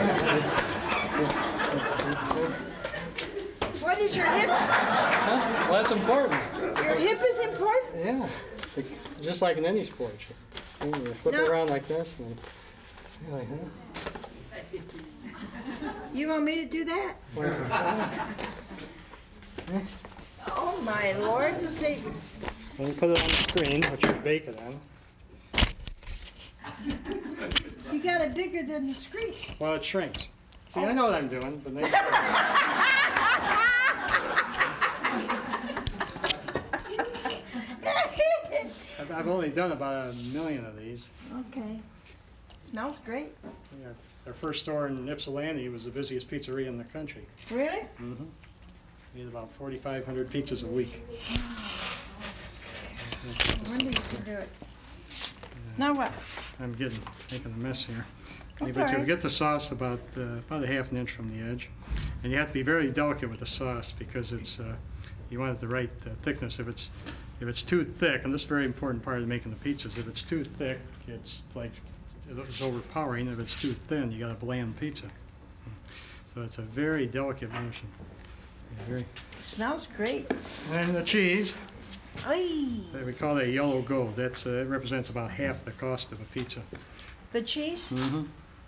Speaker 4: What is your hip?
Speaker 3: Huh? Well, that's important.
Speaker 4: Your hip is important?
Speaker 3: Yeah. It- Just like in any sport. You you flip it
Speaker 4: No.
Speaker 3: around like this. And then, yeah, like that.
Speaker 4: You want me to do that? Oh, my Lord and Savior.
Speaker 3: When you put it on the screen, which you bake it on,
Speaker 4: You got it bigger than the screen.
Speaker 3: well, it shrinks. See, I know what I'm doing, but then. I've, I've only done about a million of these.
Speaker 4: Okay. Smells great.
Speaker 3: Yeah, our first store in Ypsilanti was the busiest pizzeria in the country.
Speaker 4: Really?
Speaker 3: Mm-hmm. We had about forty-five hundred pizzas a week.
Speaker 4: I wonder you can do it. Now what?
Speaker 3: I'm getting, making a mess here. Okay,
Speaker 4: That's
Speaker 3: but
Speaker 4: all
Speaker 3: you
Speaker 4: right.
Speaker 3: get the sauce about, uh, about a half an inch from the edge. And you have to be very delicate with the sauce because it's, uh, you want it the right uh, thickness. If it's, if it's too thick, and this is a very important part of making the pizzas, if it's too thick, it's like, it's overpowering. If it's too thin, you got a bland pizza. So it's a very delicate motion. Very.
Speaker 4: Smells great.
Speaker 3: And the cheese,
Speaker 4: Ay,
Speaker 3: uh, we call that yellow gold. That's, uh, it represents about half the cost of a pizza.
Speaker 4: the cheese?
Speaker 3: Mm-hmm.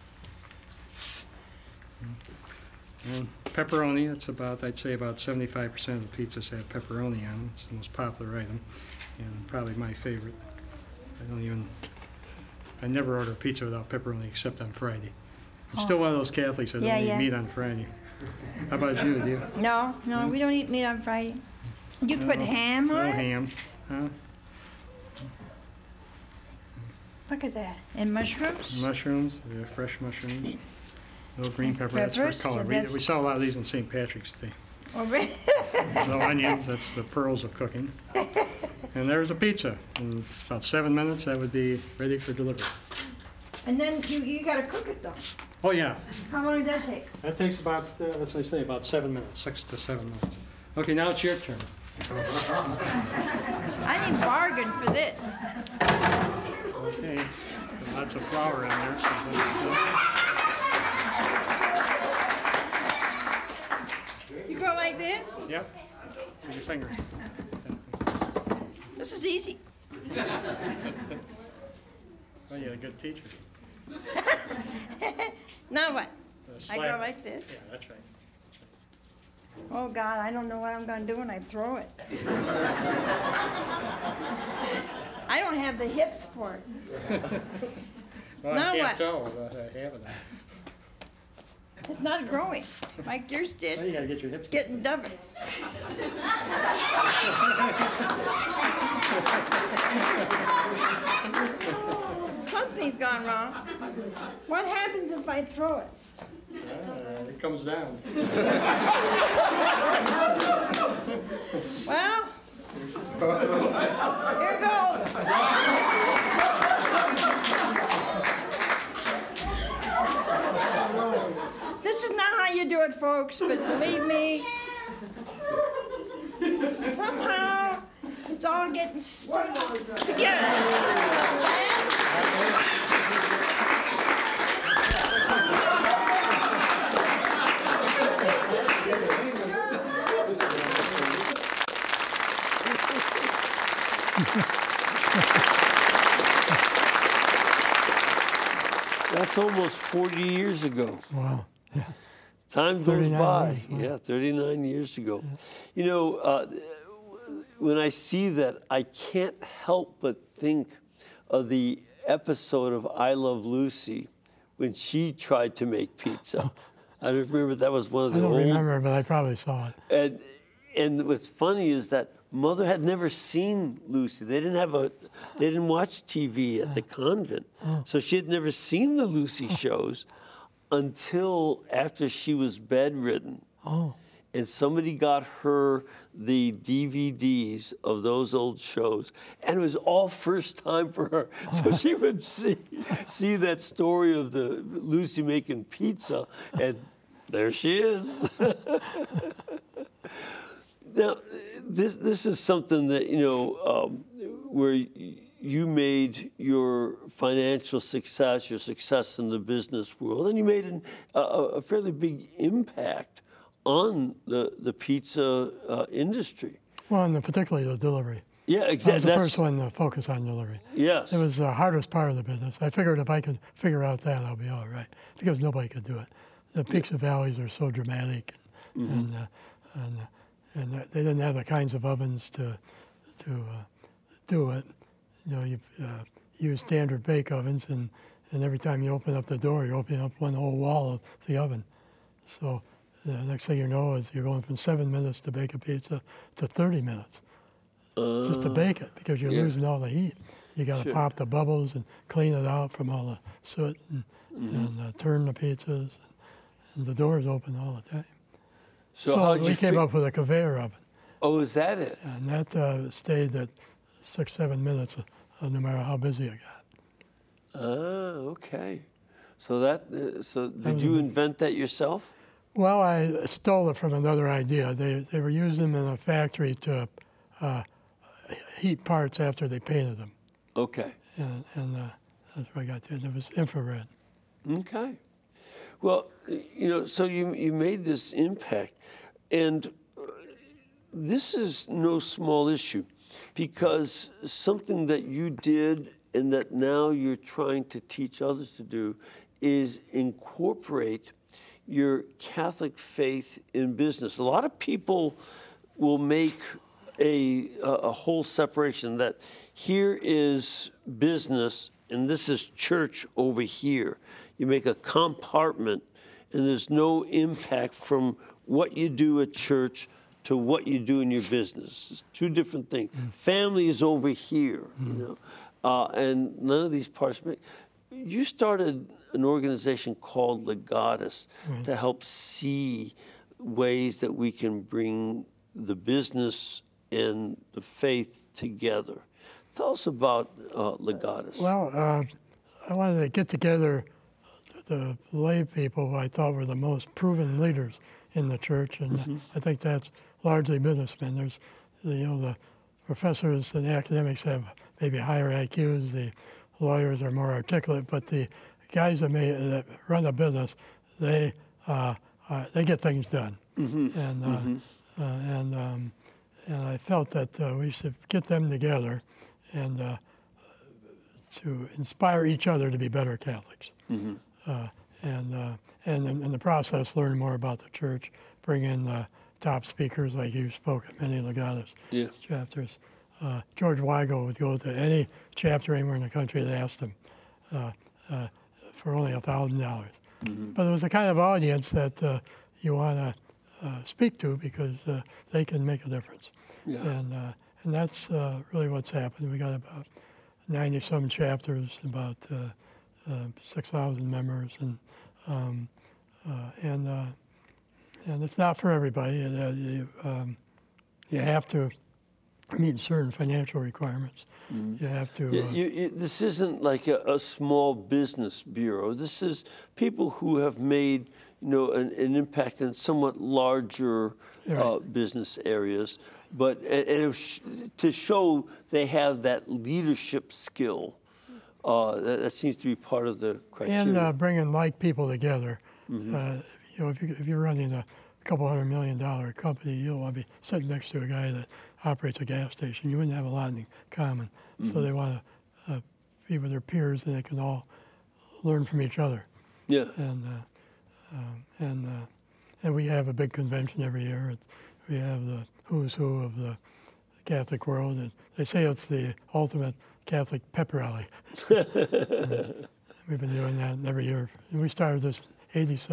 Speaker 3: And pepperoni, it's about, I'd say about seventy-five percent of the pizzas have pepperoni on them. It's the most popular item, and probably my favorite. I don't even, I never order a pizza without pepperoni except on Friday. I'm still one of those Catholics that
Speaker 4: Yeah,
Speaker 3: don't eat
Speaker 4: yeah.
Speaker 3: meat on Friday. How about you, do you?
Speaker 4: No, no, we don't eat meat on Friday. You put
Speaker 3: No,
Speaker 4: ham
Speaker 3: No
Speaker 4: on it?
Speaker 3: ham, huh?
Speaker 4: Look at that. And mushrooms?
Speaker 3: Mushrooms, yeah, fresh mushrooms. Little green
Speaker 4: And
Speaker 3: pepper, that's for
Speaker 4: peppers,
Speaker 3: color.
Speaker 4: so
Speaker 3: We,
Speaker 4: that's-
Speaker 3: we sell a lot of these on Saint Patrick's Day.
Speaker 4: Oh, really?
Speaker 3: No onions, that's the pearls of cooking. And there's a pizza. In about seven minutes, that would be ready for delivery.
Speaker 4: And then you, you gotta cook it though.
Speaker 3: Oh, yeah.
Speaker 4: How long did that take?
Speaker 3: That takes about, uh, let's say, about seven minutes, six to seven minutes. Okay, now it's your turn.
Speaker 4: I need bargain for this.
Speaker 3: Okay. Lots of flour in there, so that's
Speaker 4: You go like this?
Speaker 3: good. Yep. With your fingers.
Speaker 4: This is easy.
Speaker 3: Oh, you're a good teacher.
Speaker 4: Now what?
Speaker 3: Uh,
Speaker 4: I
Speaker 3: slap-
Speaker 4: go like this?
Speaker 3: Yeah, that's right.
Speaker 4: Oh God, I don't know what I'm gonna do when I throw it. I don't have the hips for it.
Speaker 3: Well,
Speaker 4: Now
Speaker 3: I can't
Speaker 4: what?
Speaker 3: tell without uh, having it.
Speaker 4: It's not growing like yours
Speaker 3: Well, you
Speaker 4: did.
Speaker 3: gotta get your hips.
Speaker 4: It's getting dumber. Something's gone wrong. What happens if I throw it?
Speaker 3: Uh, it comes down.
Speaker 4: Well, here goes. This is not how you do it, folks, but believe me, somehow it's all getting stuck together.
Speaker 1: That's almost forty years ago.
Speaker 2: Wow. Yeah.
Speaker 1: Time goes
Speaker 2: thirty-nine
Speaker 1: by.
Speaker 2: years, wow.
Speaker 1: Yeah, thirty-nine years ago. You know, uh, when I see that, I can't help but think of the episode of I Love Lucy when she tried to make pizza. I don't remember that was one of
Speaker 2: I
Speaker 1: the
Speaker 2: don't
Speaker 1: old.
Speaker 2: remember, but I probably saw it.
Speaker 1: And and what's funny is that Mother had never seen Lucy. They didn't have a, they didn't watch T V at the convent, so she had never seen the Lucy shows until after she was bedridden.
Speaker 2: Oh,
Speaker 1: And somebody got her the D V Ds of those old shows, and it was all first time for her. So she would see see that story of the Lucy making pizza, and there she is. Now, this this is something that you know um, where y- you made your financial success, your success in the business world, and you made an, a, a fairly big impact on the the pizza uh, industry.
Speaker 2: well, and particularly the delivery.
Speaker 1: Yeah,
Speaker 2: I was
Speaker 1: exactly.
Speaker 2: the first one to focus on delivery.
Speaker 1: Yes.
Speaker 2: It was the hardest part of the business. I figured if I could figure out that, I'll be all right, because nobody could do it. The peaks and valleys are so dramatic, and and, uh, and, uh, and uh, they didn't have the kinds of ovens to to uh, do it. You know, you uh, use standard bake ovens, and, and every time you open up the door, you're opening up one whole wall of the oven. So the next thing you know is you're going from seven minutes to bake a pizza to thirty minutes just to bake it, because you're
Speaker 1: yeah.
Speaker 2: losing all the heat. You got to
Speaker 1: Sure.
Speaker 2: pop the bubbles and clean it out from all the soot, and, and uh, turn the pizzas, and, and the door's open all the time.
Speaker 1: So,
Speaker 2: So,
Speaker 1: how'd
Speaker 2: we
Speaker 1: you
Speaker 2: came
Speaker 1: fi-
Speaker 2: up with a conveyor oven,
Speaker 1: Oh, is that it?
Speaker 2: and that uh, stayed at six, seven minutes, uh, no matter how busy it got.
Speaker 1: Ah, okay. So that. Uh, so did
Speaker 2: was
Speaker 1: you
Speaker 2: a-
Speaker 1: invent that yourself?
Speaker 2: Well, I stole it from another idea. They they were using them in a factory to uh, heat parts after they painted them,
Speaker 1: Okay.
Speaker 2: and, and uh, that's where I got to it. It was infrared.
Speaker 1: Okay. Well, you know, so you you made this impact, and uh, this is no small issue, because something that you did and that now you're trying to teach others to do is incorporate your Catholic faith in business. A lot of people will make a a, a whole separation that here is business and this is church over here. You make a compartment, and there's no impact from what you do at church to what you do in your business. It's two different things. Family is over here, you know, uh, and none of these parts. Make, you started an organization called Legatus to help see ways that we can bring the business and the faith together. Tell us about uh, Legatus.
Speaker 2: Well, uh, I wanted to get together the lay people who I thought were the most proven leaders in the church, and
Speaker 1: Mm-hmm.
Speaker 2: I think that's largely businessmen. There's, the, you know, the professors and the academics have maybe higher I Qs. The lawyers are more articulate, but the guys that, may, that run a business, they uh, uh, they get things done.
Speaker 1: Mm-hmm.
Speaker 2: And uh,
Speaker 1: Mm-hmm.
Speaker 2: uh, and um, and I felt that uh, we should get them together and uh, to inspire each other to be better Catholics.
Speaker 1: Mm-hmm.
Speaker 2: Uh, and uh, and in, in the process, learn more about the church, bring in uh, top speakers like you spoke at many Legatus
Speaker 1: Yeah.
Speaker 2: chapters. Uh, George Weigel would go to any chapter anywhere in the country that asked him uh, uh, for only a thousand dollars. But it was the kind of audience that uh, you want to uh, speak to, because uh, they can make a difference.
Speaker 1: Yeah.
Speaker 2: And uh, and that's uh, really what's happened. We got about ninety some chapters, about uh, uh, six thousand members, and um, uh, and uh, and it's not for everybody. And, uh, you, um, you have to meet certain financial requirements. You have to.
Speaker 1: You-
Speaker 2: Uh,
Speaker 1: you- you- this isn't like a, a small business bureau. This is people who have made, you know, an, an impact in somewhat larger uh, business areas, but and, and it sh- to show they have that leadership skill. Uh, that, that seems to be part of the criteria.
Speaker 2: and uh, bringing like people together. Uh, you know, if, you, if you're running a couple hundred million dollar company, you don't want to be sitting next to a guy that operates a gas station. You wouldn't have a lot in common. So they want to uh, be with their peers, and they can all learn from each other.
Speaker 1: yeah.
Speaker 2: And uh, um, and uh, and we have a big convention every year. It, we have the who's who of the Catholic world, and they say it's the ultimate Catholic pep rally. Uh, we've been doing that every year. And we started this in eighty-seven.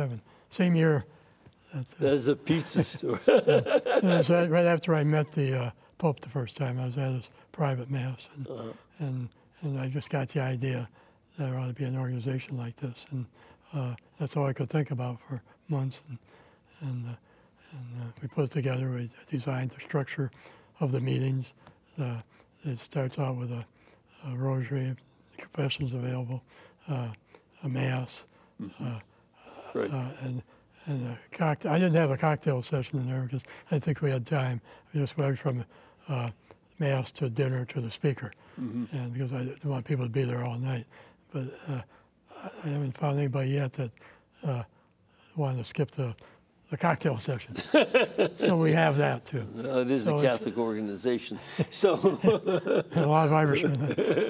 Speaker 2: same year.
Speaker 1: There's a pizza store.
Speaker 2: It was right right after I met the uh, Pope the first time. I was at his private mass, and,
Speaker 1: Uh-huh.
Speaker 2: and and I just got the idea that there ought to be an organization like this, and uh, that's all I could think about for months. And and, uh, and uh, we put it together. We designed the structure of the meetings. Uh, it starts out with a, a rosary, confessions available, uh, a mass, uh,
Speaker 1: Right.
Speaker 2: uh, and and a cocktail. I didn't have a cocktail session in there because I didn't think we had time. We just went from uh, mass to dinner to the speaker, and because I didn't want people to be there all night. But uh, I haven't found anybody yet that uh, wanted to skip the, the cocktail session. So we have that too.
Speaker 1: Uh, it is
Speaker 2: So
Speaker 1: a
Speaker 2: it's-
Speaker 1: Catholic organization. So,
Speaker 2: And a lot of Irishmen.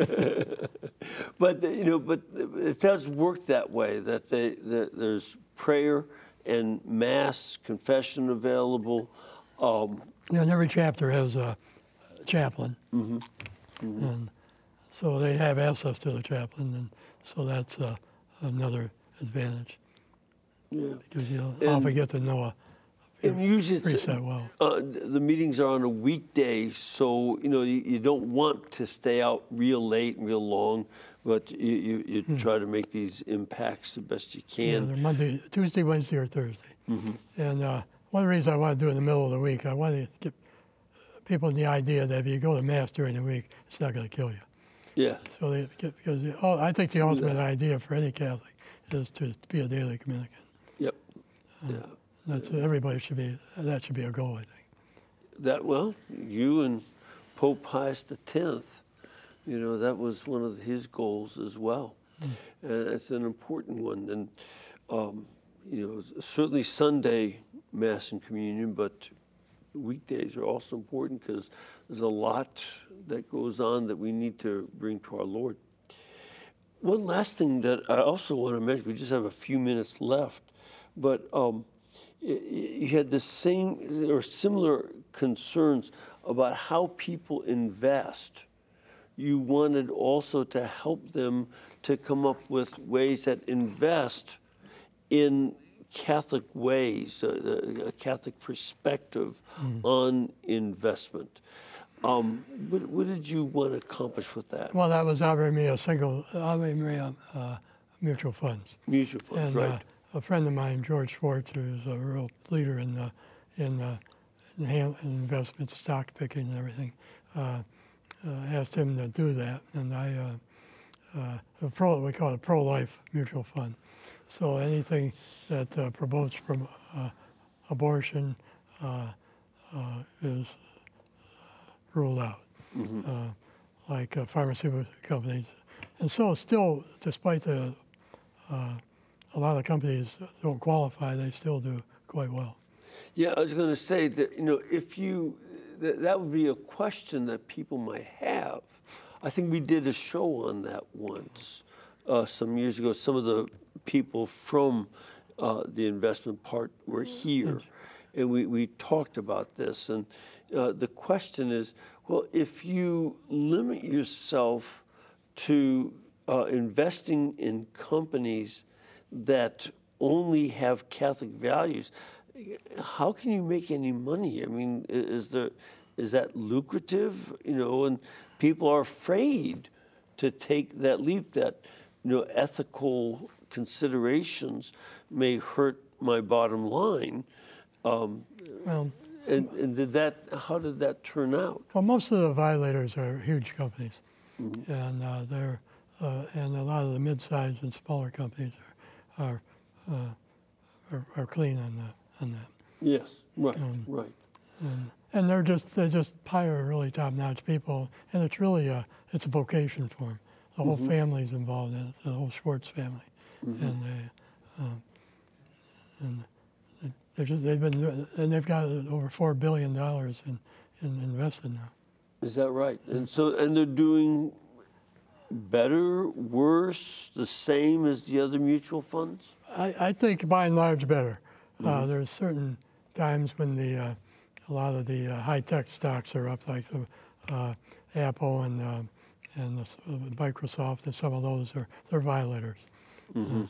Speaker 1: but you know, but it does work that way. That they that there's prayer and mass confession available. Um,
Speaker 2: Yeah, and every chapter has a chaplain. And so they have access to the chaplain, and so that's uh, another advantage
Speaker 1: yeah.
Speaker 2: because you
Speaker 1: And-
Speaker 2: often get to know a
Speaker 1: And usually it's,
Speaker 2: priest that well.
Speaker 1: uh, the meetings are on a weekday, so you know you, you don't want to stay out real late and real long, but you, you, you try to make these impacts the best you
Speaker 2: Hmm. Yeah,
Speaker 1: can.
Speaker 2: they're Monday, Tuesday, Wednesday, or Thursday. And uh, one of the reasons I want to do it in the middle of the week, I want to get people the idea that if you go to mass during the week, it's not going to kill you.
Speaker 1: Yeah,
Speaker 2: So they get, because the, oh, I think the ultimate idea for any Catholic is to be a daily communicant.
Speaker 1: yep,
Speaker 2: Uh,
Speaker 1: yeah.
Speaker 2: That's everybody should be. That should be a goal, I think.
Speaker 1: That well, you and Pope Pius the Tenth, you know, that was one of his goals as well, and it's an important one. And um, you know, certainly Sunday Mass and Communion, but weekdays are also important because there's a lot that goes on that we need to bring to our Lord. One last thing that I also want to mention, we just have a few minutes left, but um, y- y- you had the same or similar concerns about how people invest. You wanted also to help them to come up with ways that invest in Catholic ways, a, a Catholic perspective on investment. Um, what, what did you want to accomplish with that?
Speaker 2: Well, that was Ave Maria single Ave Maria uh, mutual funds.
Speaker 1: Mutual funds,
Speaker 2: And
Speaker 1: right?
Speaker 2: uh, a friend of mine, George Schwartz, who's a real leader in the in the in, hand, in investment, stock picking, and everything, uh, uh, asked him to do that, and I uh, uh, a pro we call it a pro-life mutual fund. So anything that uh, promotes from uh, abortion uh, uh, is ruled out, uh, like uh, pharmaceutical companies. And so still, despite the, uh, a lot of companies don't qualify, they still do quite well.
Speaker 1: Yeah, I was going to say that, you know, if you, that, that would be a question that people might have. I think we did a show on that once, uh, some years ago. Some of the people from uh, the investment part were here, and we, we talked about this. And uh, the question is, well, if you limit yourself to uh, investing in companies that only have Catholic values, how can you make any money? I mean, i- is there, is that lucrative? You know, and people are afraid to take that leap. That, you know, ethical considerations may hurt my bottom line. Um,
Speaker 2: Well,
Speaker 1: and, and did that? How did that turn out?
Speaker 2: well, most of the violators are huge companies, and uh, they're uh, and a lot of the mid-sized and smaller companies are are, uh, are, are clean on that on that.
Speaker 1: Yes, right, right.
Speaker 2: And, and they're just they just hire really top-notch people, and it's really a it's a vocation for them. The whole family's involved in it, the whole Schwartz family, and they um, and they- they're just they've been doing- and they've got over four billion dollars in, in invested now.
Speaker 1: Is that right? And so, and they're doing better, worse, the same as the other mutual funds?
Speaker 2: I, I think by and large better. Uh, there's certain times when the uh, a lot of the uh, high-tech stocks are up, like uh, Apple and uh, and the, uh, Microsoft, and some of those are they're violators. Uh,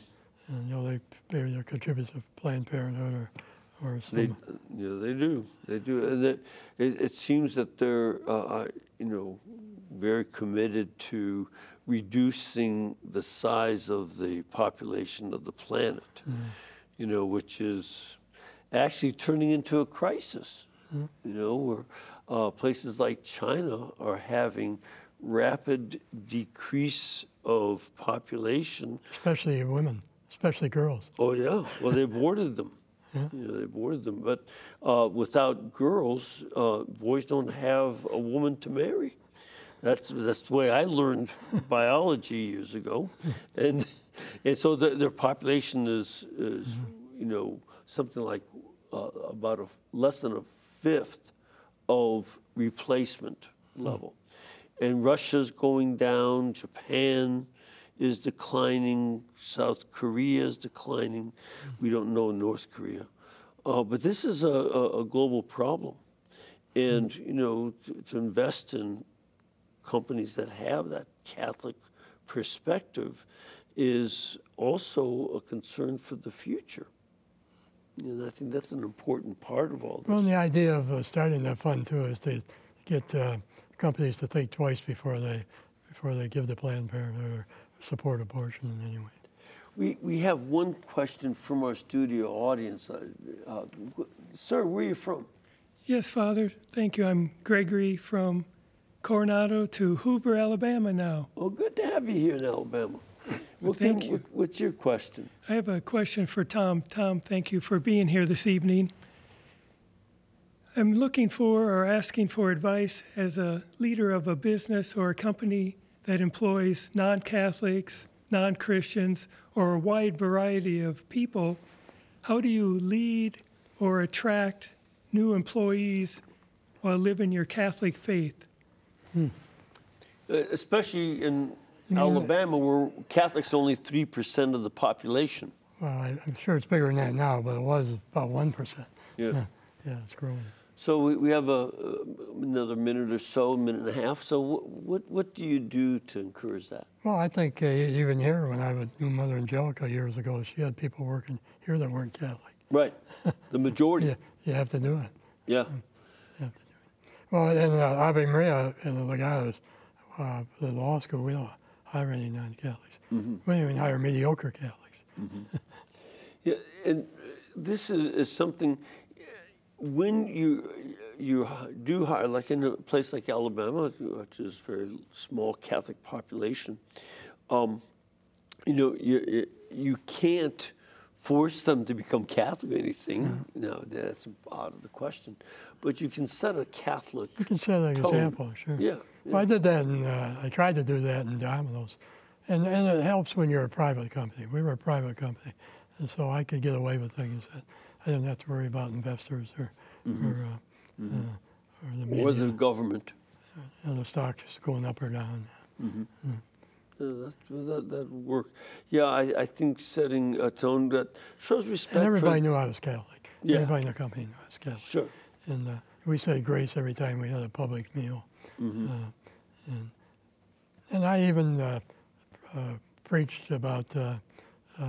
Speaker 2: and you know they maybe they're contributors of Planned Parenthood or or some.
Speaker 1: They, you know, they do. They do, and it, it, it seems that they're, uh, you know, very committed to reducing the size of the population of the planet. Mm. You know, which is actually turning into a crisis. Mm. You know, where uh, places like China are having rapid decrease of population,
Speaker 2: especially women, especially girls.
Speaker 1: Oh yeah, well they boarded them. Yeah. You know, they boarded them, but uh, without girls, uh, boys don't have a woman to marry. That's that's the way I learned biology years ago, and and so the, their population is is mm-hmm. you know something like uh, about a less than a fifth of replacement level, mm-hmm. and Russia's going down. Japan is declining. South Korea is declining. We don't know North Korea. Uh, but this is a, a, a global problem. And, you know, to, to invest in companies that have that Catholic perspective is also a concern for the future. And I think that's an important part of all this.
Speaker 2: Well, the idea of uh, starting that fund, too, is to get uh, companies to think twice before they before they give the Planned Parenthood or support abortion in any way.
Speaker 1: We, we have one question from our studio audience. Uh, uh, sir, where are you from?
Speaker 5: Yes, Father. Thank you. I'm Gregory from Coronado to Hoover, Alabama now.
Speaker 1: Oh, good to have you here in Alabama.
Speaker 5: Well,
Speaker 1: what
Speaker 5: thank
Speaker 1: can,
Speaker 5: you.
Speaker 1: What, what's your question?
Speaker 5: I have a question for Tom. Tom, thank you for being here this evening. I'm looking for or asking for advice as a leader of a business or a company that employs non-Catholics, non-Christians, or a wide variety of people. How do you lead or attract new employees while living your Catholic faith?
Speaker 2: Hmm.
Speaker 1: Uh, especially in mm-hmm. Alabama, where Catholics are only three percent of the population.
Speaker 2: Well, I, I'm sure it's bigger than that now, but it was about one percent.
Speaker 1: Yeah.
Speaker 2: Yeah, yeah, it's growing.
Speaker 1: So we, we have a, uh, another minute or so, minute and a half. So what, what, what do you do to encourage that?
Speaker 2: Well, I think uh, even here, when I was knew Mother Angelica years ago, she had people working here that weren't Catholic.
Speaker 1: Right, the majority.
Speaker 2: Yeah, you have to do it.
Speaker 1: Yeah.
Speaker 2: You have to do it. Well, and uh, Ave Maria and the Legatus, uh, the law school, we don't hire any non-Catholics. Mm-hmm. We don't even hire mediocre Catholics.
Speaker 1: Mm-hmm. Yeah, and this is, is something. When you you do hire, like in a place like Alabama, which is a very small Catholic population, um, you know, you you can't force them to become Catholic or anything. Mm-hmm. No, that's out of the question. But you can set a Catholic
Speaker 2: You can set an
Speaker 1: tone.
Speaker 2: example, sure.
Speaker 1: Yeah. yeah.
Speaker 2: Well, I did that, and uh, I tried to do that in Domino's. And, and it helps when you're a private company. We were a private company, and so I could get away with things that I didn't have to worry about investors or mm-hmm. or, uh, mm-hmm. uh, or the media.
Speaker 1: Or the government.
Speaker 2: Uh, the stock is going up or down.
Speaker 1: Mm-hmm. Mm. Uh, that, that that would work. Yeah, I, I think setting a tone that shows respect.
Speaker 2: And everybody
Speaker 1: for,
Speaker 2: knew I was Catholic.
Speaker 1: Yeah.
Speaker 2: Everybody in the company knew I was Catholic.
Speaker 1: Sure.
Speaker 2: And uh, we said grace every time we had a public meal. Mm-hmm. Uh, and, and I even uh, uh, preached about, uh, uh,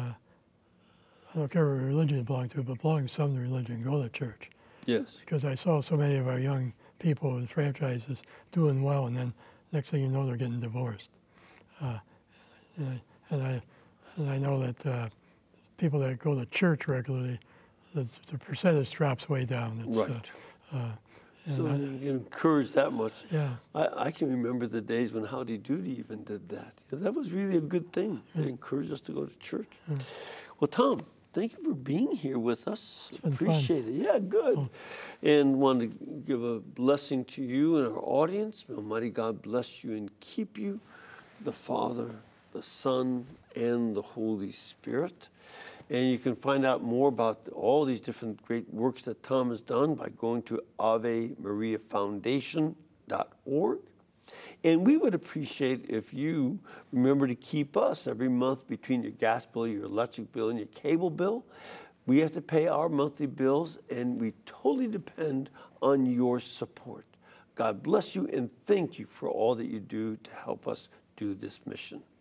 Speaker 2: I don't care what religion you belong to, but belong to some religion, go to church.
Speaker 1: Yes.
Speaker 2: Because I saw so many of our young people in franchises doing well, and then next thing you know, they're getting divorced. Uh, and, I, and I and I know that uh, people that go to church regularly, the, the percentage drops way down. It's,
Speaker 1: right.
Speaker 2: Uh, uh,
Speaker 1: so
Speaker 2: I,
Speaker 1: you can encourage that much.
Speaker 2: Yeah.
Speaker 1: I, I can remember the days when Howdy Doody even did that. Yeah, that was really a good thing. They
Speaker 2: Yeah.
Speaker 1: encouraged us to go to church.
Speaker 2: Yeah.
Speaker 1: Well, Tom, thank you for being here with us.
Speaker 2: It's been
Speaker 1: Appreciate
Speaker 2: fun.
Speaker 1: it. Yeah, good.
Speaker 2: Oh.
Speaker 1: And want to give a blessing to you and our audience. May Almighty God bless you and keep you, the Father, the Son, and the Holy Spirit. And you can find out more about all these different great works that Tom has done by going to Ave Maria Foundation dot org. And we would appreciate if you remember to keep us every month between your gas bill, your electric bill, and your cable bill. We have to pay our monthly bills, and we totally depend on your support. God bless you, and thank you for all that you do to help us do this mission.